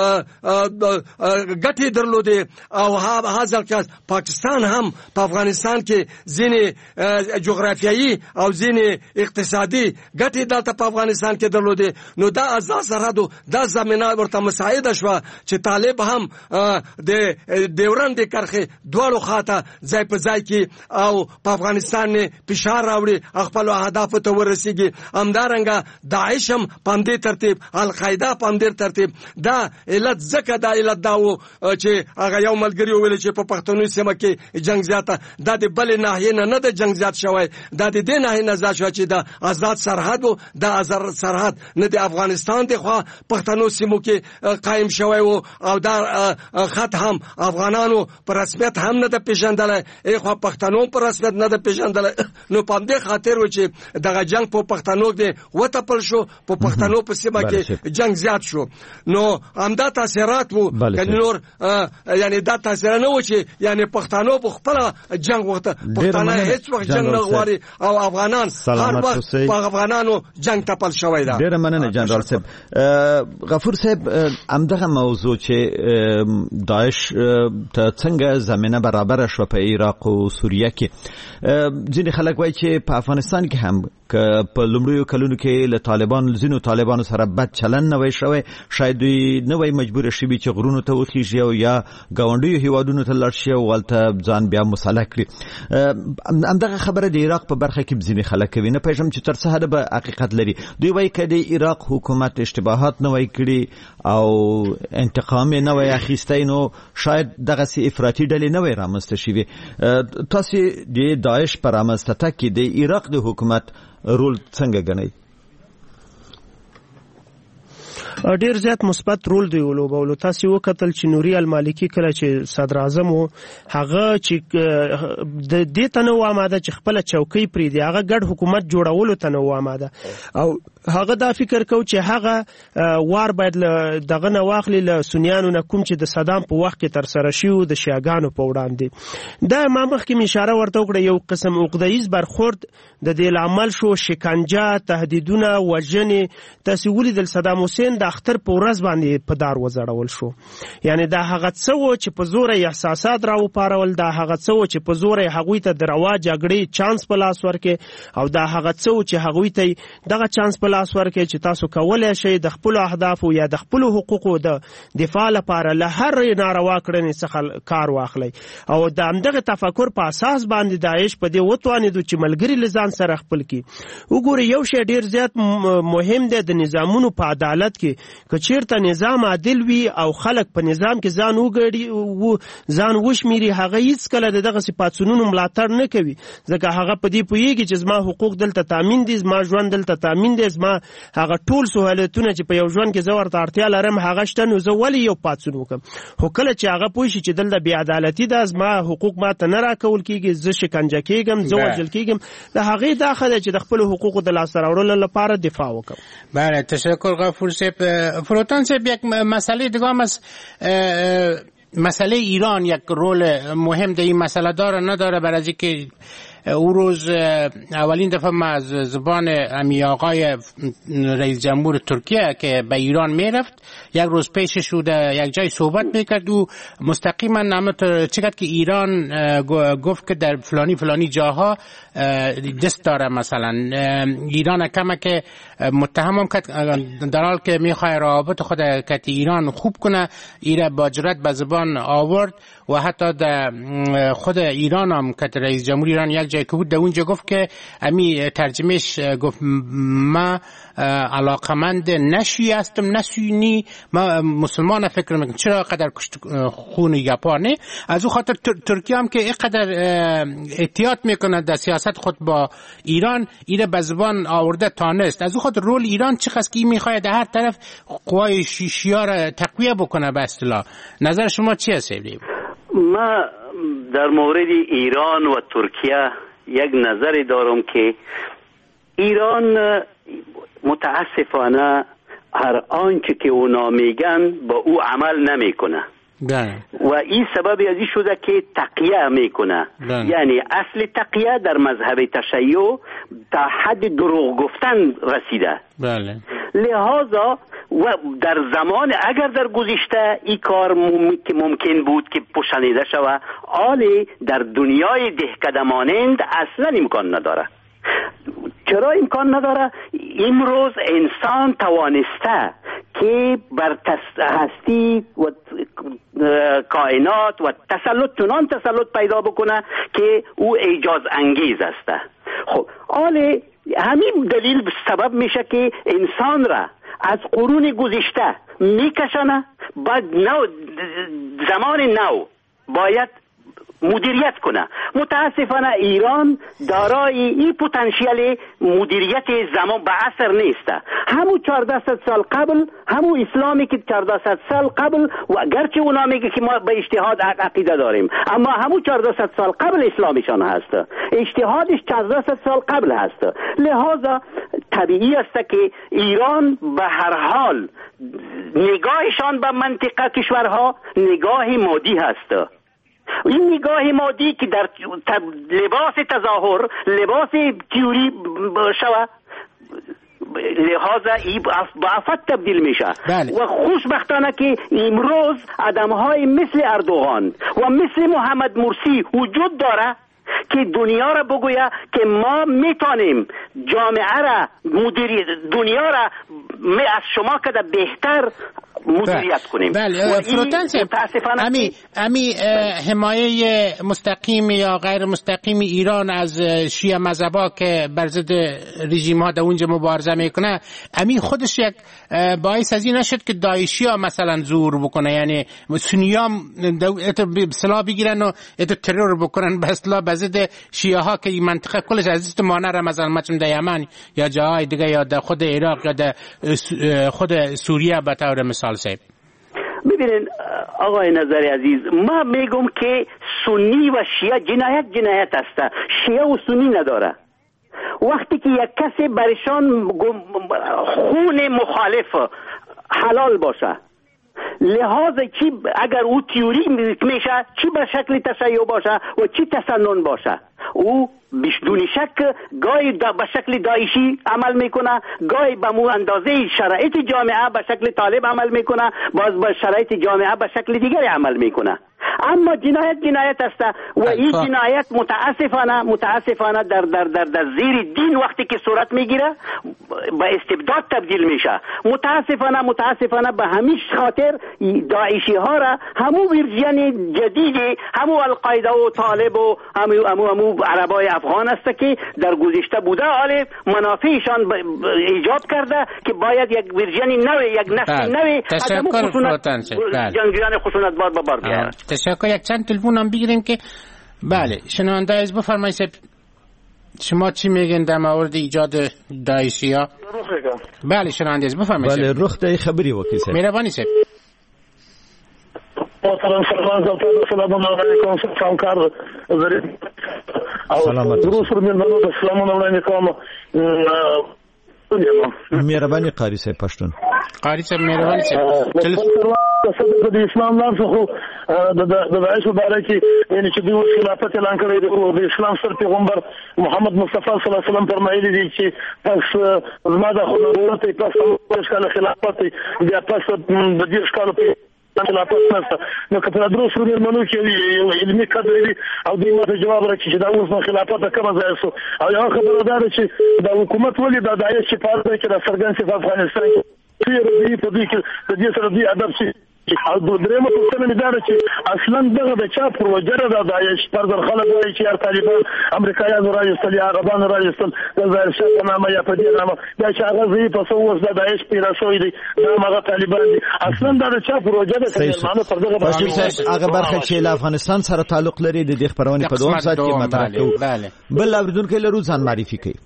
ګټې درلودې او هاذا کس پاکستان هم په افغانستان کې ځینې جغرافیایي او ځینې اقتصادي ګټې دلته په افغانستان کې درلودې. نو دا آزاد سرحد دا زمینه ورته مساعده شوه چې طالب هم د ډیورند کرخه دوه خاطه ځای په ځای کې او په افغانستان نه فشار راوړي خپل اهداف ته ورسیږي. همدارنګه داعش هم په دې ترتیب، القاعده په دې ترتیب. دا علت ځکه دا علت دا و چې هغه یو ملګری ویل چې په پښتوني سیمه کې جنگ زیاته، دا د بل ناحیه نه نه د جنگ زیات شوی، دا د دې ناحیه نه زیات شوی چې د آزاد سرحد او د آزاد سرحد نه د افغانستان د خوا پښتنو سیمو کې قائم شوی و او دا خط هم افغانانو پر رسمیت هم نه د پیژندل، خو پښتنو پر رسمیت نه د پیژندل. نو په دې خاطر و چې دغه جنگ په پښتنو کې وته پل شو، په پښتنو په سیمه کې جنگ زیات شو. نو همدا تاثیرات وو کنه نور یعنی دا تاثیر نه و چې یعنی پښتنو په خپل جنگ وخت پښتانه هیڅ وخت جنگ نه غواړي او افغانان هر وخت په افغانانو جنگ تپل شوی دا. ډیر مننه جنرال صاحب. غفور صاحب همدغه موضوع چې داعش ته څنګه زمينه برابر شو په عراق او سوریه کې، ځینې خلک وایي چې په افغانستان کې هم که په لومړیو کلونو کې له طالبان ځینو طالبانو سره بد چلن نه وای شوی، شاید دوی نه وای مجبور شي چې غرونو ته وخیږي او یا ګاونډیو هیوادونو ته لاړ شي او ولته ځان بیا مسلح کړي. همدغه خبره د عراق په برخه کې ځینې خلک کوي، نه پېژنم چې تر څه حد به حقیقت لري. دوی وایي که د عراق حکومت اشتباهات نه وای کړي او انتقام نه وای اخیستی، نو شاید دغسې افراطي ډلې نه وای رامنځته شوي. تاسو د داعش په رامنځته تګ کې د عراق د حکومت رول څنګه ګڼئ؟ ډیر زیات مثبت رول دی ولوبولو. تاسو وکتل چې نوري المالکی کله چې صدر اعظم وو، هغه چې د دې تنوع آماده چې خپل چوکۍ پری دی، هغه ګډ حکومت جوړولو تنوع آماده، او هغه دا فکر کو چې هغه وار باید دغه نه واخلي له سنیانو نه کوم چې د صدام په وخت کې تر سره شیو د شیعاګانو په وړاندې. دا ما مخکې اشاره ورته وکړه، یو قسم عقده‌ایز برخورد د دې عمل شو، شکنجه، تهدیدونه، وژنې. تاسو ولیدل صدام حسین د اختر په ورځ باندې په دار وزړول شو. یعنی دا هغه څه و چې په زور احساسات راو پارول، دا هغه څه و چې په زور هغوی ته د روا جګړې چانس په لاس ورکې، او دا هغه څه و چې هغوی ته دغه چانس په لاس ورکې چې تاسو کولای شئ د خپل اهداف او یا د خپل حقوقو د دفاع لپاره له هر ناروا کړنې څخه کار واخلي. او د همدغه تفکر په اساس باندې داعش په دې وتوانیدو چې ملګری لزان سره خپل کی. وګورئ یو شی ډیر زیات مهم دی د نظامونو په عدالت کې، که چیرته نظام عادل وي او خلک په نظام کې ځان وګړي او ځان وشمیري، هغه هیڅ کله دغه صفاتونو ملاتړ نه کوي، ځکه هغه په دې پوهیږي چې زما حقوق دلته تامین دي، زما ژوند دلته تامین دی، زما هغه ټول سہولتونه چې په یو ژوند کې زه ورته اړتیا لرم هغه شته، نو زه ولې یو پاڅون وکړم؟ خو کله چې هغه پوه شي چې دلته بې عدالتي ده، زما حقوق ماته نه راکول کېږي، زه شکنجه کېږم، زه وژل کېږم، د هغې دا ښه ده چې د خپلو حقوقو د لاسته راوړلو لپاره دفاع وکړم. بله، تشکر غفور صاحب. فروتان صاحب، یک مسئله دیگه هم از مسئله ایران یک رول مهم در این مسئله داره نداره؟ برای از اینکه او روز اولین دفعه ما از زبان امی آقای رئیس جمهور ترکیه که به ایران میرفت، یک روز پیشش رو یک جای صحبت میکرد و مستقیما نامت چقدر که ایران گفت که در فلانی فلانی جاها دست داره. مثلا ایران کمه که متهمم کرد در حال که میخواه روابط خود که ایران خوب کنه، ایره با جرأت به زبان آورد و حتی در خود ایران هم که رئیس جمهور ایران یک جای که بود در اونجا گفت که امی ترجمهش گفت ما علاقمند نه شیعه هستم نه سنی، ما مسلمان فکر میکنم. چرا قدر کشت خون یپانه؟ از او خاطر ترکیه هم که اینقدر احتیاط میکنه در سیاست خود با ایران، ایره به زبان آورده تانست. از او خاطر رول ایران چه خاص که میخواد در هر طرف قوای شیعه را تقویه بکنه به اصطلاح. نظر شما چی هست؟ ما در مورد ایران و ترکیه یک نظری دارم که ایران متاسفانه هر آنچه که اونا میگن با او عمل نمیکنه و این سبب از این شده که تقیه میکنه. یعنی اصل تقیه در مذهب تشیع تا حد دروغ گفتن رسیده. بله. لہذا و در زمان اگر در گذشته این کار مم... که ممکن بود که پوشانیده شود، آلی در دنیای دهکدمانند اصلا امکان نداره. چرا امکان نداره؟ امروز انسان توانسته که بر هستی و کائنات و تسلط چنان تسلط پیدا بکنه که او اعجاز انگیز است. خب آله همین دلیل سبب میشه که انسان را از قرون گذشته میکشنه، بعد نو زمان نو باید مدیریت کنه. متاسفانه ایران دارای این پتانسیل مدیریت زمان به اثر نیست. همون چهارده سال قبل، همون اسلامی که چهارده سال قبل، و اگرچه اونا میگه که ما به اجتهاد عقیده داریم، اما همون چهارده سال قبل اسلامیشان هست، اجتهادش چهارده سال قبل هست. لذا طبیعی است که ایران به هر حال نگاهشان به منطقه کشورها نگاه مادی هست. این نگاه مادی که در لباس تظاهر، لباس تیوری شوه، لحاظا ای با افت تبدیل میشه. بله. و خوشبختانه که امروز آدمهای مثل اردوغان و مثل محمد مرسی وجود داره که دنیا را بگویه که ما میتونیم جامعه را مدیریت، دنیا را از شما که بهتر مدیریت کنیم. بله فروتن امی امی حمایه مستقیم یا غیر مستقیم ایران از شیعه مذهبا که بر ضد رژیم ها در اونجا مبارزه میکنه، امی خودش یک باعث از این نشد که داعشی ها مثلا زور بکنه، یعنی سنی ها سلاح بگیرن و اتو ترور بکنن به اصطلاح به ضد شیعه ها که این منطقه کلش عزیز مانه را مثلا مچم در یمن یا جاهای دیگه یا در خود عراق یا در خود سوریه به طور مثال سید. ببینید آقای نظری عزیز، ما میگم که سنی و شیعه جنایت جنایت است، شیعه و سنی نداره. وقتی که یک کسی برشان خون مخالف حلال باشه، لحاظ چی اگر او تیوری میشه، چی به شکل تشیع باشه و چی تسنن باشه، او بدون شک گاهی به شکل داعشی عمل میکنه، گاهی به مو اندازه شرایط جامعه به شکل طالب عمل میکنه، باز به شرایط جامعه به شکل دیگری عمل میکنه. اما جنایت جنایت است و این جنایت متاسفانه متاسفانه در در در, در زیر دین وقتی که صورت میگیره به استبداد تبدیل میشه. متاسفانه متاسفانه به همین خاطر داعشی ها را همو ورژن جدید، همو القاعده و طالب و همو همو, همو عربای افغان است که در گذشته بوده، حال منافعشان ایجاد کرده که باید یک ورژن نو، یک نسل نو تشکر فروتن جنگجویان خشونت بار به بار بیارن. تشکر. یک چند تلفن هم بگیریم که بله شنونده از بفرمایید شما چی میگین در مورد ایجاد داعشی ها؟ بله شنونده از بفرمایید. بله رخ دای خبری وکی سید مهربانی سید. محترم سلام سلام علیکم سلام سلامت سلام علیکم مهربانی قاری صاحب پښتون قاری صاحب مهربانی صاحب د اسلام لار څخه د داعش مبارکي یعنی چې دوی خلافت اعلان کړی دی، د اسلام سر پیغمبر محمد مصطفی صلی الله علیه وسلم فرمایلی دی چې پس زما د خلافت پس د خلافت بیا پس د دې ښکارو په خلافت نشته. نو که په درو سره منو کې یو علمي کډر دی او دوی ماته جواب راکړي چې دا اوس نو خلافت کومه ځای سو او یو خبره ده چې د حکومت ولې د داعش په اړه کې د سرګن په افغانستان کې ریږي په دې کې د دې سره دی ادب شي او د درېمه په څیر نه ده چې اصلا دغه د چا پروژه ده د داعش پر ځل خلک وایي چې هر طالبان امریکایانو راځي یا عربانو راځي د ظاهر شاه نامه یا په دې نامه دا چې هغه زی په څو وس د داعش پیرا شوی دي دا هغه طالبان دي، اصلا دا د چا پروژه ده چې معنی پر دغه باندې هغه برخه چې له افغانستان سره تعلق لري د دې خبرونه په دوه ساعت کې مطرح کوي. بل اوریدونکو له روزان معرفي کوي.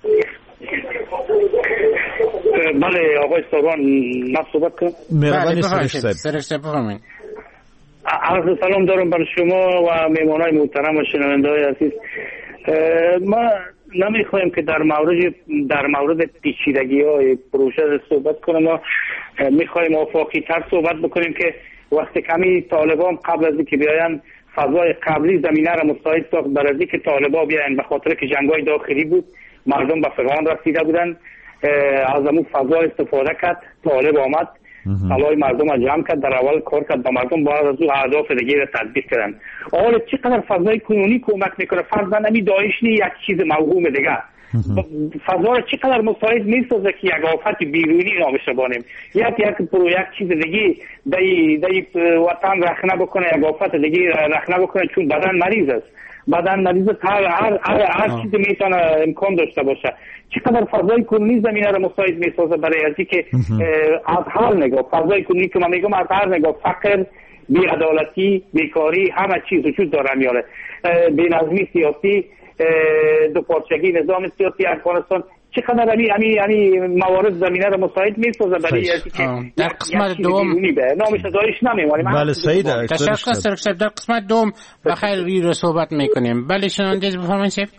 بله آقای سروان من صحبت کنم. مهربانی سرش صاحب. سرش صاحب بفرمایید. عرض سلام دارم بر شما و مهمانای محترم و شنونده‌های عزیز. ما نمیخوایم که در مورد در مورد پیچیدگی‌های پروژه صحبت کنیم، ما میخوایم آفاقی تر صحبت بکنیم که وقتی کمی طالبان قبل از اینکه بیاین فضای قبلی زمینه را مساعد ساخت برای اینکه طالبان بیاین، به خاطر که جنگ‌های داخلی بود مردم به فغان رسیده بودن، از امون فضا استفاده کرد، طالب آمد سلای مردم را جمع کرد، در اول کار کرد به مردم، باید از او اهداف دیگه را تطبیق کردن. حالا چقدر فضای کنونی کمک میکنه، فرضاً نمی داعش نی یک چیز موهوم دیگه، فضا را چقدر مساعد میسازه که یک آفت بیرونی نامش بانیم یک یک پروژه چیز دیگه دای دای وطن رخنه بکنه، یک آفت دیگه رخنه بکنه، چون بدن مریض است. بدن مریض هر هر هر, هر چیزی میتونه امکان داشته باشه. چقدر فضای کنونی زمینه را مساعد میسازه برای ازی که از هر نگاه فضای کنونی که من میگم از هر نگاه فقر، بی‌عدالتی، بیکاری، همه چیز وجود داره میاره. بی‌نظمی سیاسی، دو پارچگی نظام سیاسی افغانستان چقدر امی امی امی موارد زمینه را مساعد میسازه برای ازی که در قسمت دوم نامش دایش نمیمونه. بله سعید تشکر سرکشتر. در قسمت دوم بخیر روی رو صحبت میکنیم. بله شنونده بفرمایید شیف.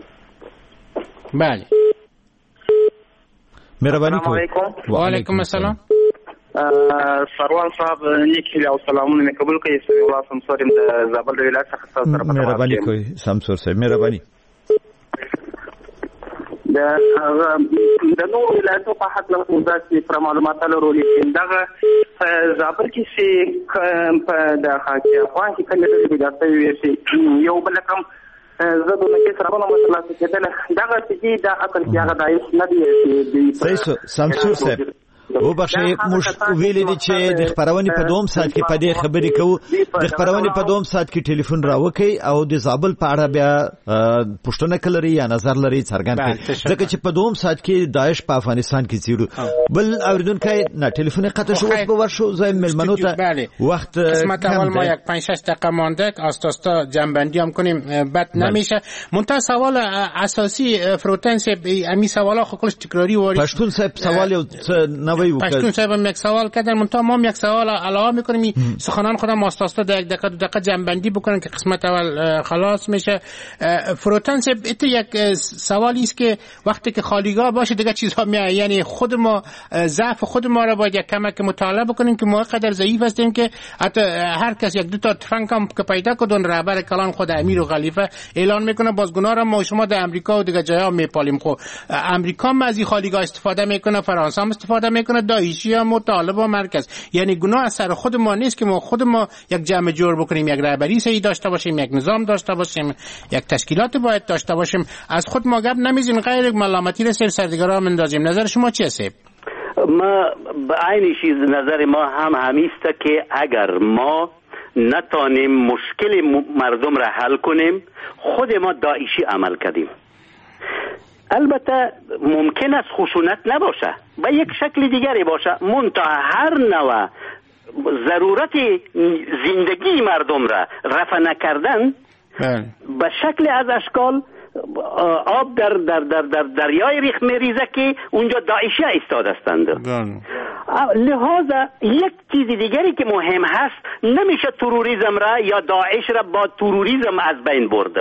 بله مهربانی کنید. و علیکم السلام. سروان صاحب یکی له سلامونه مې قبول کړئ. سوي الله سمسور د زابل د ولایت څخه تاسو سره مهرباني کوئ سمسور صاحب مهرباني. د د نو ولایتو په حق له موږ چې معلومات لرو لیکن دغه زابل کې چې په د خاطر افغان کې کله د دې چې یو بل کم زه د نکي سره په مسله کې کېدل دغه چې د عقل کې هغه دایښ نه دی. صحیح سمسور صاحب او بخښي موږ ویلې دي چې د خبرونې په دوم سات کې په دې خبرې کوو. د خبرونې په دوم سات کې ټلیفون راوکي او د زابل په اړه بیا پښتنه کلري یا نظر لري څرګند کړي ځکه چې په دوم سات کې داعش په افغانستان کې زیرو بل اوریدونکو نه ټلیفون قطع شو په ورشو زای ملمنو ته وخت قسمت اول ما یک پنج شش دقیقه مانده آستاستا جنبندی هم کنیم بد نمیشه. منتها سوال اساسی فروتن سه امی سوالا خو کلش تکراری واری پښتون صاحب سوال یو پشتون صاحب هم یک سوال کردن منتها ما هم یک سوال علاوه میکنیم. سخنان خودم آستاستا در یک دقیقه دو دقیقه جنبندی بکنن که قسمت اول خلاص میشه. فروتن صاحب ایت یک سوالی است که وقتی که خالیگاه باشه دیگه چیزها میاد، یعنی خود ما ضعف خود ما را باید یک کمک مطالعه بکنیم که ما قدر ضعیف هستیم که حتی هر کس یک دو تا تفنگ هم که پیدا کردن رهبر کلان خود امیر و خلیفه اعلان میکنه بازگونا را ما شما در امریکا و دیگه جاها میپالیم. خب امریکا هم از این خالیگاه استفاده میکنه، فرانسه هم استفاده میکنه، داعشی هم و طالب و مرکز. یعنی گناه از سر خود ما نیست که ما خود ما یک جمع جور بکنیم، یک رهبری صحیح داشته باشیم، یک نظام داشته باشیم، یک تشکیلات باید داشته باشیم. از خود ما گپ نمیزنیم، غیر ملامتی را سر سردگرا مندازیم. نظر شما چی است؟ ما به عین چیز نظر ما هم همیست که اگر ما نتانیم مشکل مردم را حل کنیم خود ما داعشی عمل کردیم. البته ممکن است خشونت نباشه و یک شکل دیگری باشه، منتها هر نوع ضرورت زندگی مردم را رفع نکردن به شکل از اشکال آب در در در در دریای ریخ میریزه که اونجا داعشی ایستاد هستند. لہذا یک چیز دیگری که مهم هست، نمیشه تروریسم را یا داعش را با تروریسم از بین برده.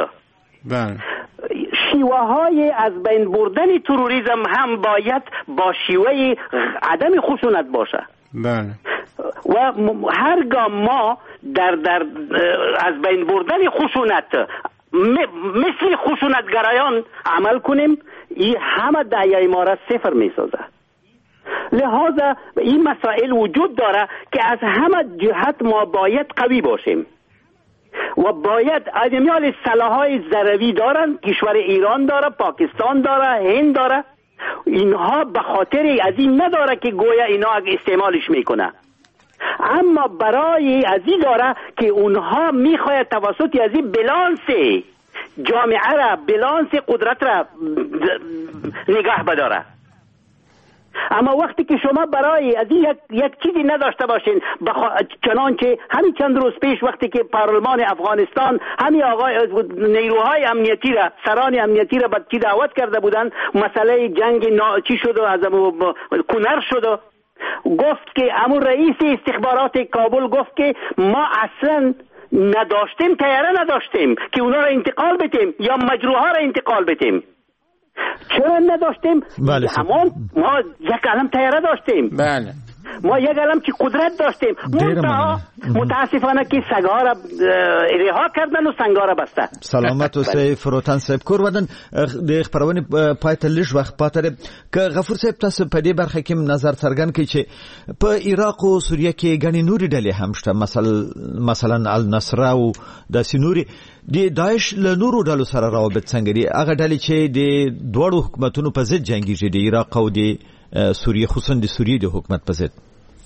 شیوه های از بین بردن تروریسم هم باید با شیوه عدم خشونت باشه. بله. و هرگاه ما در در از بین بردن خشونت مثل خشونتگرایان عمل کنیم، این همه دعیای ما را صفر می سازه. لہذا این مسائل وجود داره که از همه جهت ما باید قوی باشیم و باید ادمیال سلاح‌های ضروری دارن. کشور ایران داره، پاکستان داره، هند داره. اینها به خاطر از این نداره که گویا اینا استعمالش میکنه، اما برای از این داره که اونها میخواید توسط از این بلانس جامعه را، بلانس قدرت را نگاه بداره. اما وقتی که شما برای از این یک, یک چیزی نداشته باشین، بخوا... چنانچه همین چند روز پیش وقتی که پارلمان افغانستان همین آقای نیروهای امنیتی را، سران امنیتی را به چی دعوت کرده بودن، مسئله جنگ نا... چی شد و از کنر شد و گفت که امور رئیس استخبارات کابل گفت که ما اصلا نداشتیم، تیاره نداشتیم که اونا را انتقال بدیم یا مجروحا را انتقال بدیم. چرا نداشتیم؟ بله همون ما یک علم تیاره داشتیم. بله. ما یک عالم که قدرت داشتیم منتها متاسفانه که سگها را رها کردن و سنگها را بسته. سلامت اوسئ فروتن صاحب کور ودان د خبرونه پای ته لږ وخت پاتره که غفور صاحب تاسو په دې برخه کې نظر څرګند کړئ چې په عراق او سوریه کې غني نوري ډلې هم شته، مثلا مثلا النصر او د سینوري د داعش له نورو ډلو سره روابط څنګه دي؟ هغه ډلې چې د دوړو حکومتونو په ضد جنگيږي، د عراق او د سوریه، خصوصا د سوریې د حکومت په ضد.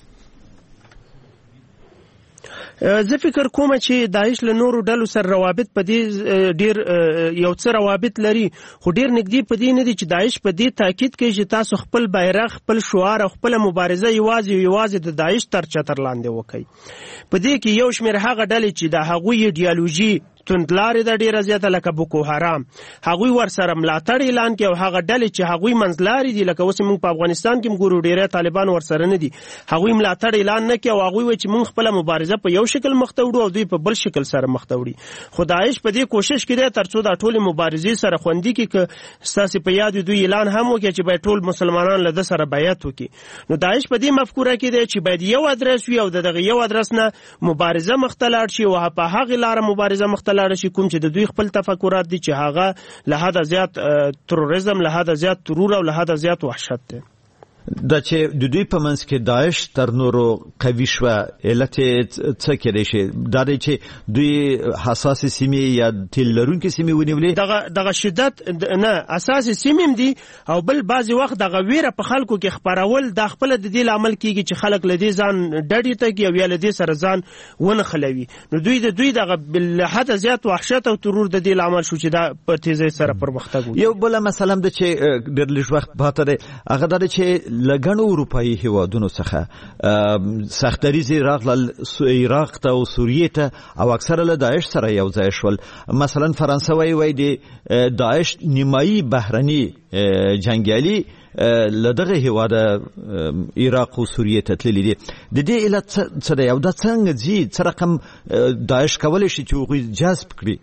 زه فکر کوم چې داعش له نورو ډلو سره روابط په دې ډیر یو څه روابط لري، خو ډیر نږدې په دې نه دي چې داعش په دې تاکید کوي چې تاسو خپل بیرغ، خپل شعار او خپل مبارزه یوازې یوازې د داعش تر چتر لاندې وکړي. په دې کې یو شمېر هغه ډلې چې د هغوی ایډیالوژي توندلارې د ډیره زیاته لکه بوکو حرام، هغوی ورسره ملاتړ اعلان کوي، او هغه ډلې چې هغوی منځلارې دي لکه اوس موږ په افغانستان کې ګورو ډیره طالبان ورسره نه دي، هغوی ملاتړ اعلان نه کوي او هغوی وایي چې موږ خپل مبارزه په یو شکل مخ ته وړو او دوی په بل شکل سره مخ ته وړي. خو داعش په دې کوشش کوي ترڅو دا ټول مبارزې سره خوندي کړي چې ستاسو په یاد دوی اعلان هم وکړي چې باید ټول مسلمانان له د سره بیعت وکړي. نو داعش په دې مفکوره کې دی چې باید یو ادرس وي او دغه یو ادرس نه مبارزه مخ ته لاړ شي او په هغه لار مبارزه مخ ته لاړ شي کوم چې دوی خپل تفکرات دي چې هغه له حد زیات تروریزم، له حد زیات ترور او له حد زیات وحشت دی. دا چې د دوی په منځ کې داعش تر نورو قوي شوه، علت څه کېدای شي؟ دا دی چې دوی حساسې سیمې یا تیل لرونکې سیمې ونیولې. دغه دغه شدت نه اساسي سیمې دي او بل بعضې وخت دغه ویره په خلکو کې خپرول دا خپله د دې لامل کېږي چې خلک له دې ځان ډډې ته کړي او یا له دې سره ځان ونښلوي. نو دوی د دوی دغه بالحد زیات وحشت او ترور د دې لامل شو چې دا په تیزۍ سره پرمختګ وکړي. یو بله مسله هم ده چې ډېر لږ وخت پاته دی، هغه دا ده چې لګڼو اروپایي هیوادونو څخه سختدریزې راغلل عراق ته او سوریې ته او اکثره له داعش سره یو ځای شول. مثلا فرانسه وایي وایي د داعش نیمایي بهرني جنګیالي له دغه هیواده عراق او سوریې ته تللي دي. د دې علت څه دی او دا څنګه ځي؟ څه رقم داعش کولی شي چې هغوی جذب کړي؟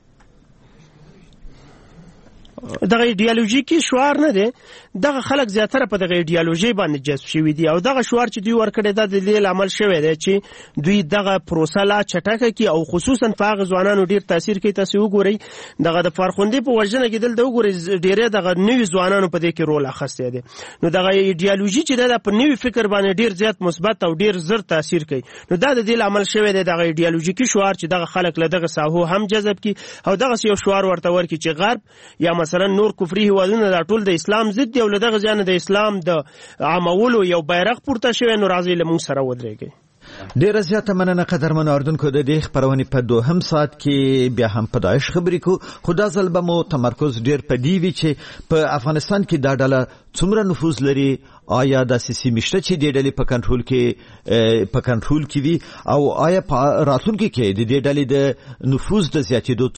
دغه ایډیالوژیکي شعار نه دی، دغه خلک زیاتره په دغه ایډیالوژي باندې جذب شوي دي او دغه شعار چې دوی ورکړی دا د دې لامل شوی دی چې دوی دغه پروسه لا چټکه کړي او خصوصا په هغه ځوانانو ډېر تاثیر کوي. تاسو وګورئ دغه د فرخوندې په وژنه کې دلته وګورئ ډېری دغه نوي ځوانانو په دې کې رول اخیستی دی. نو دغه ایډیالوژي چې دا په نوي فکر باندې ډېر زیات مثبت او ډېر زر تاثیر کوي. نو دا د دې لامل شوی دی دغه ایډیالوژیکي شعار چې دغه خلک له دغه ساحو هم جذب کړي او دغه یو شعار ورته ورکړي چې غرب یا مثلا نور کفري هیوادونه دا ټول د اسلام ضد دی او له دغه ځای نه د اسلام د عامولو یو بیرغ پورته شوی، نو راځئ له موږ سره ودرېږئ. ډیره زیاته مننه قدرمنو اردوونکو. د دې خبرونې په دوهم ساعت کې بیا هم په داعش خبرې کوو، خو دا ځل به مو تمرکز ډیر په دې وي چې په افغانستان کې دا ډله څومره نفوذ لري، آیا داسې سیمې شته چې دې ډلې په کنټرول کې په کنټرول کې وي او آیا په راتلونکي کې د دې ډلې د نفوذ د زیاتېدو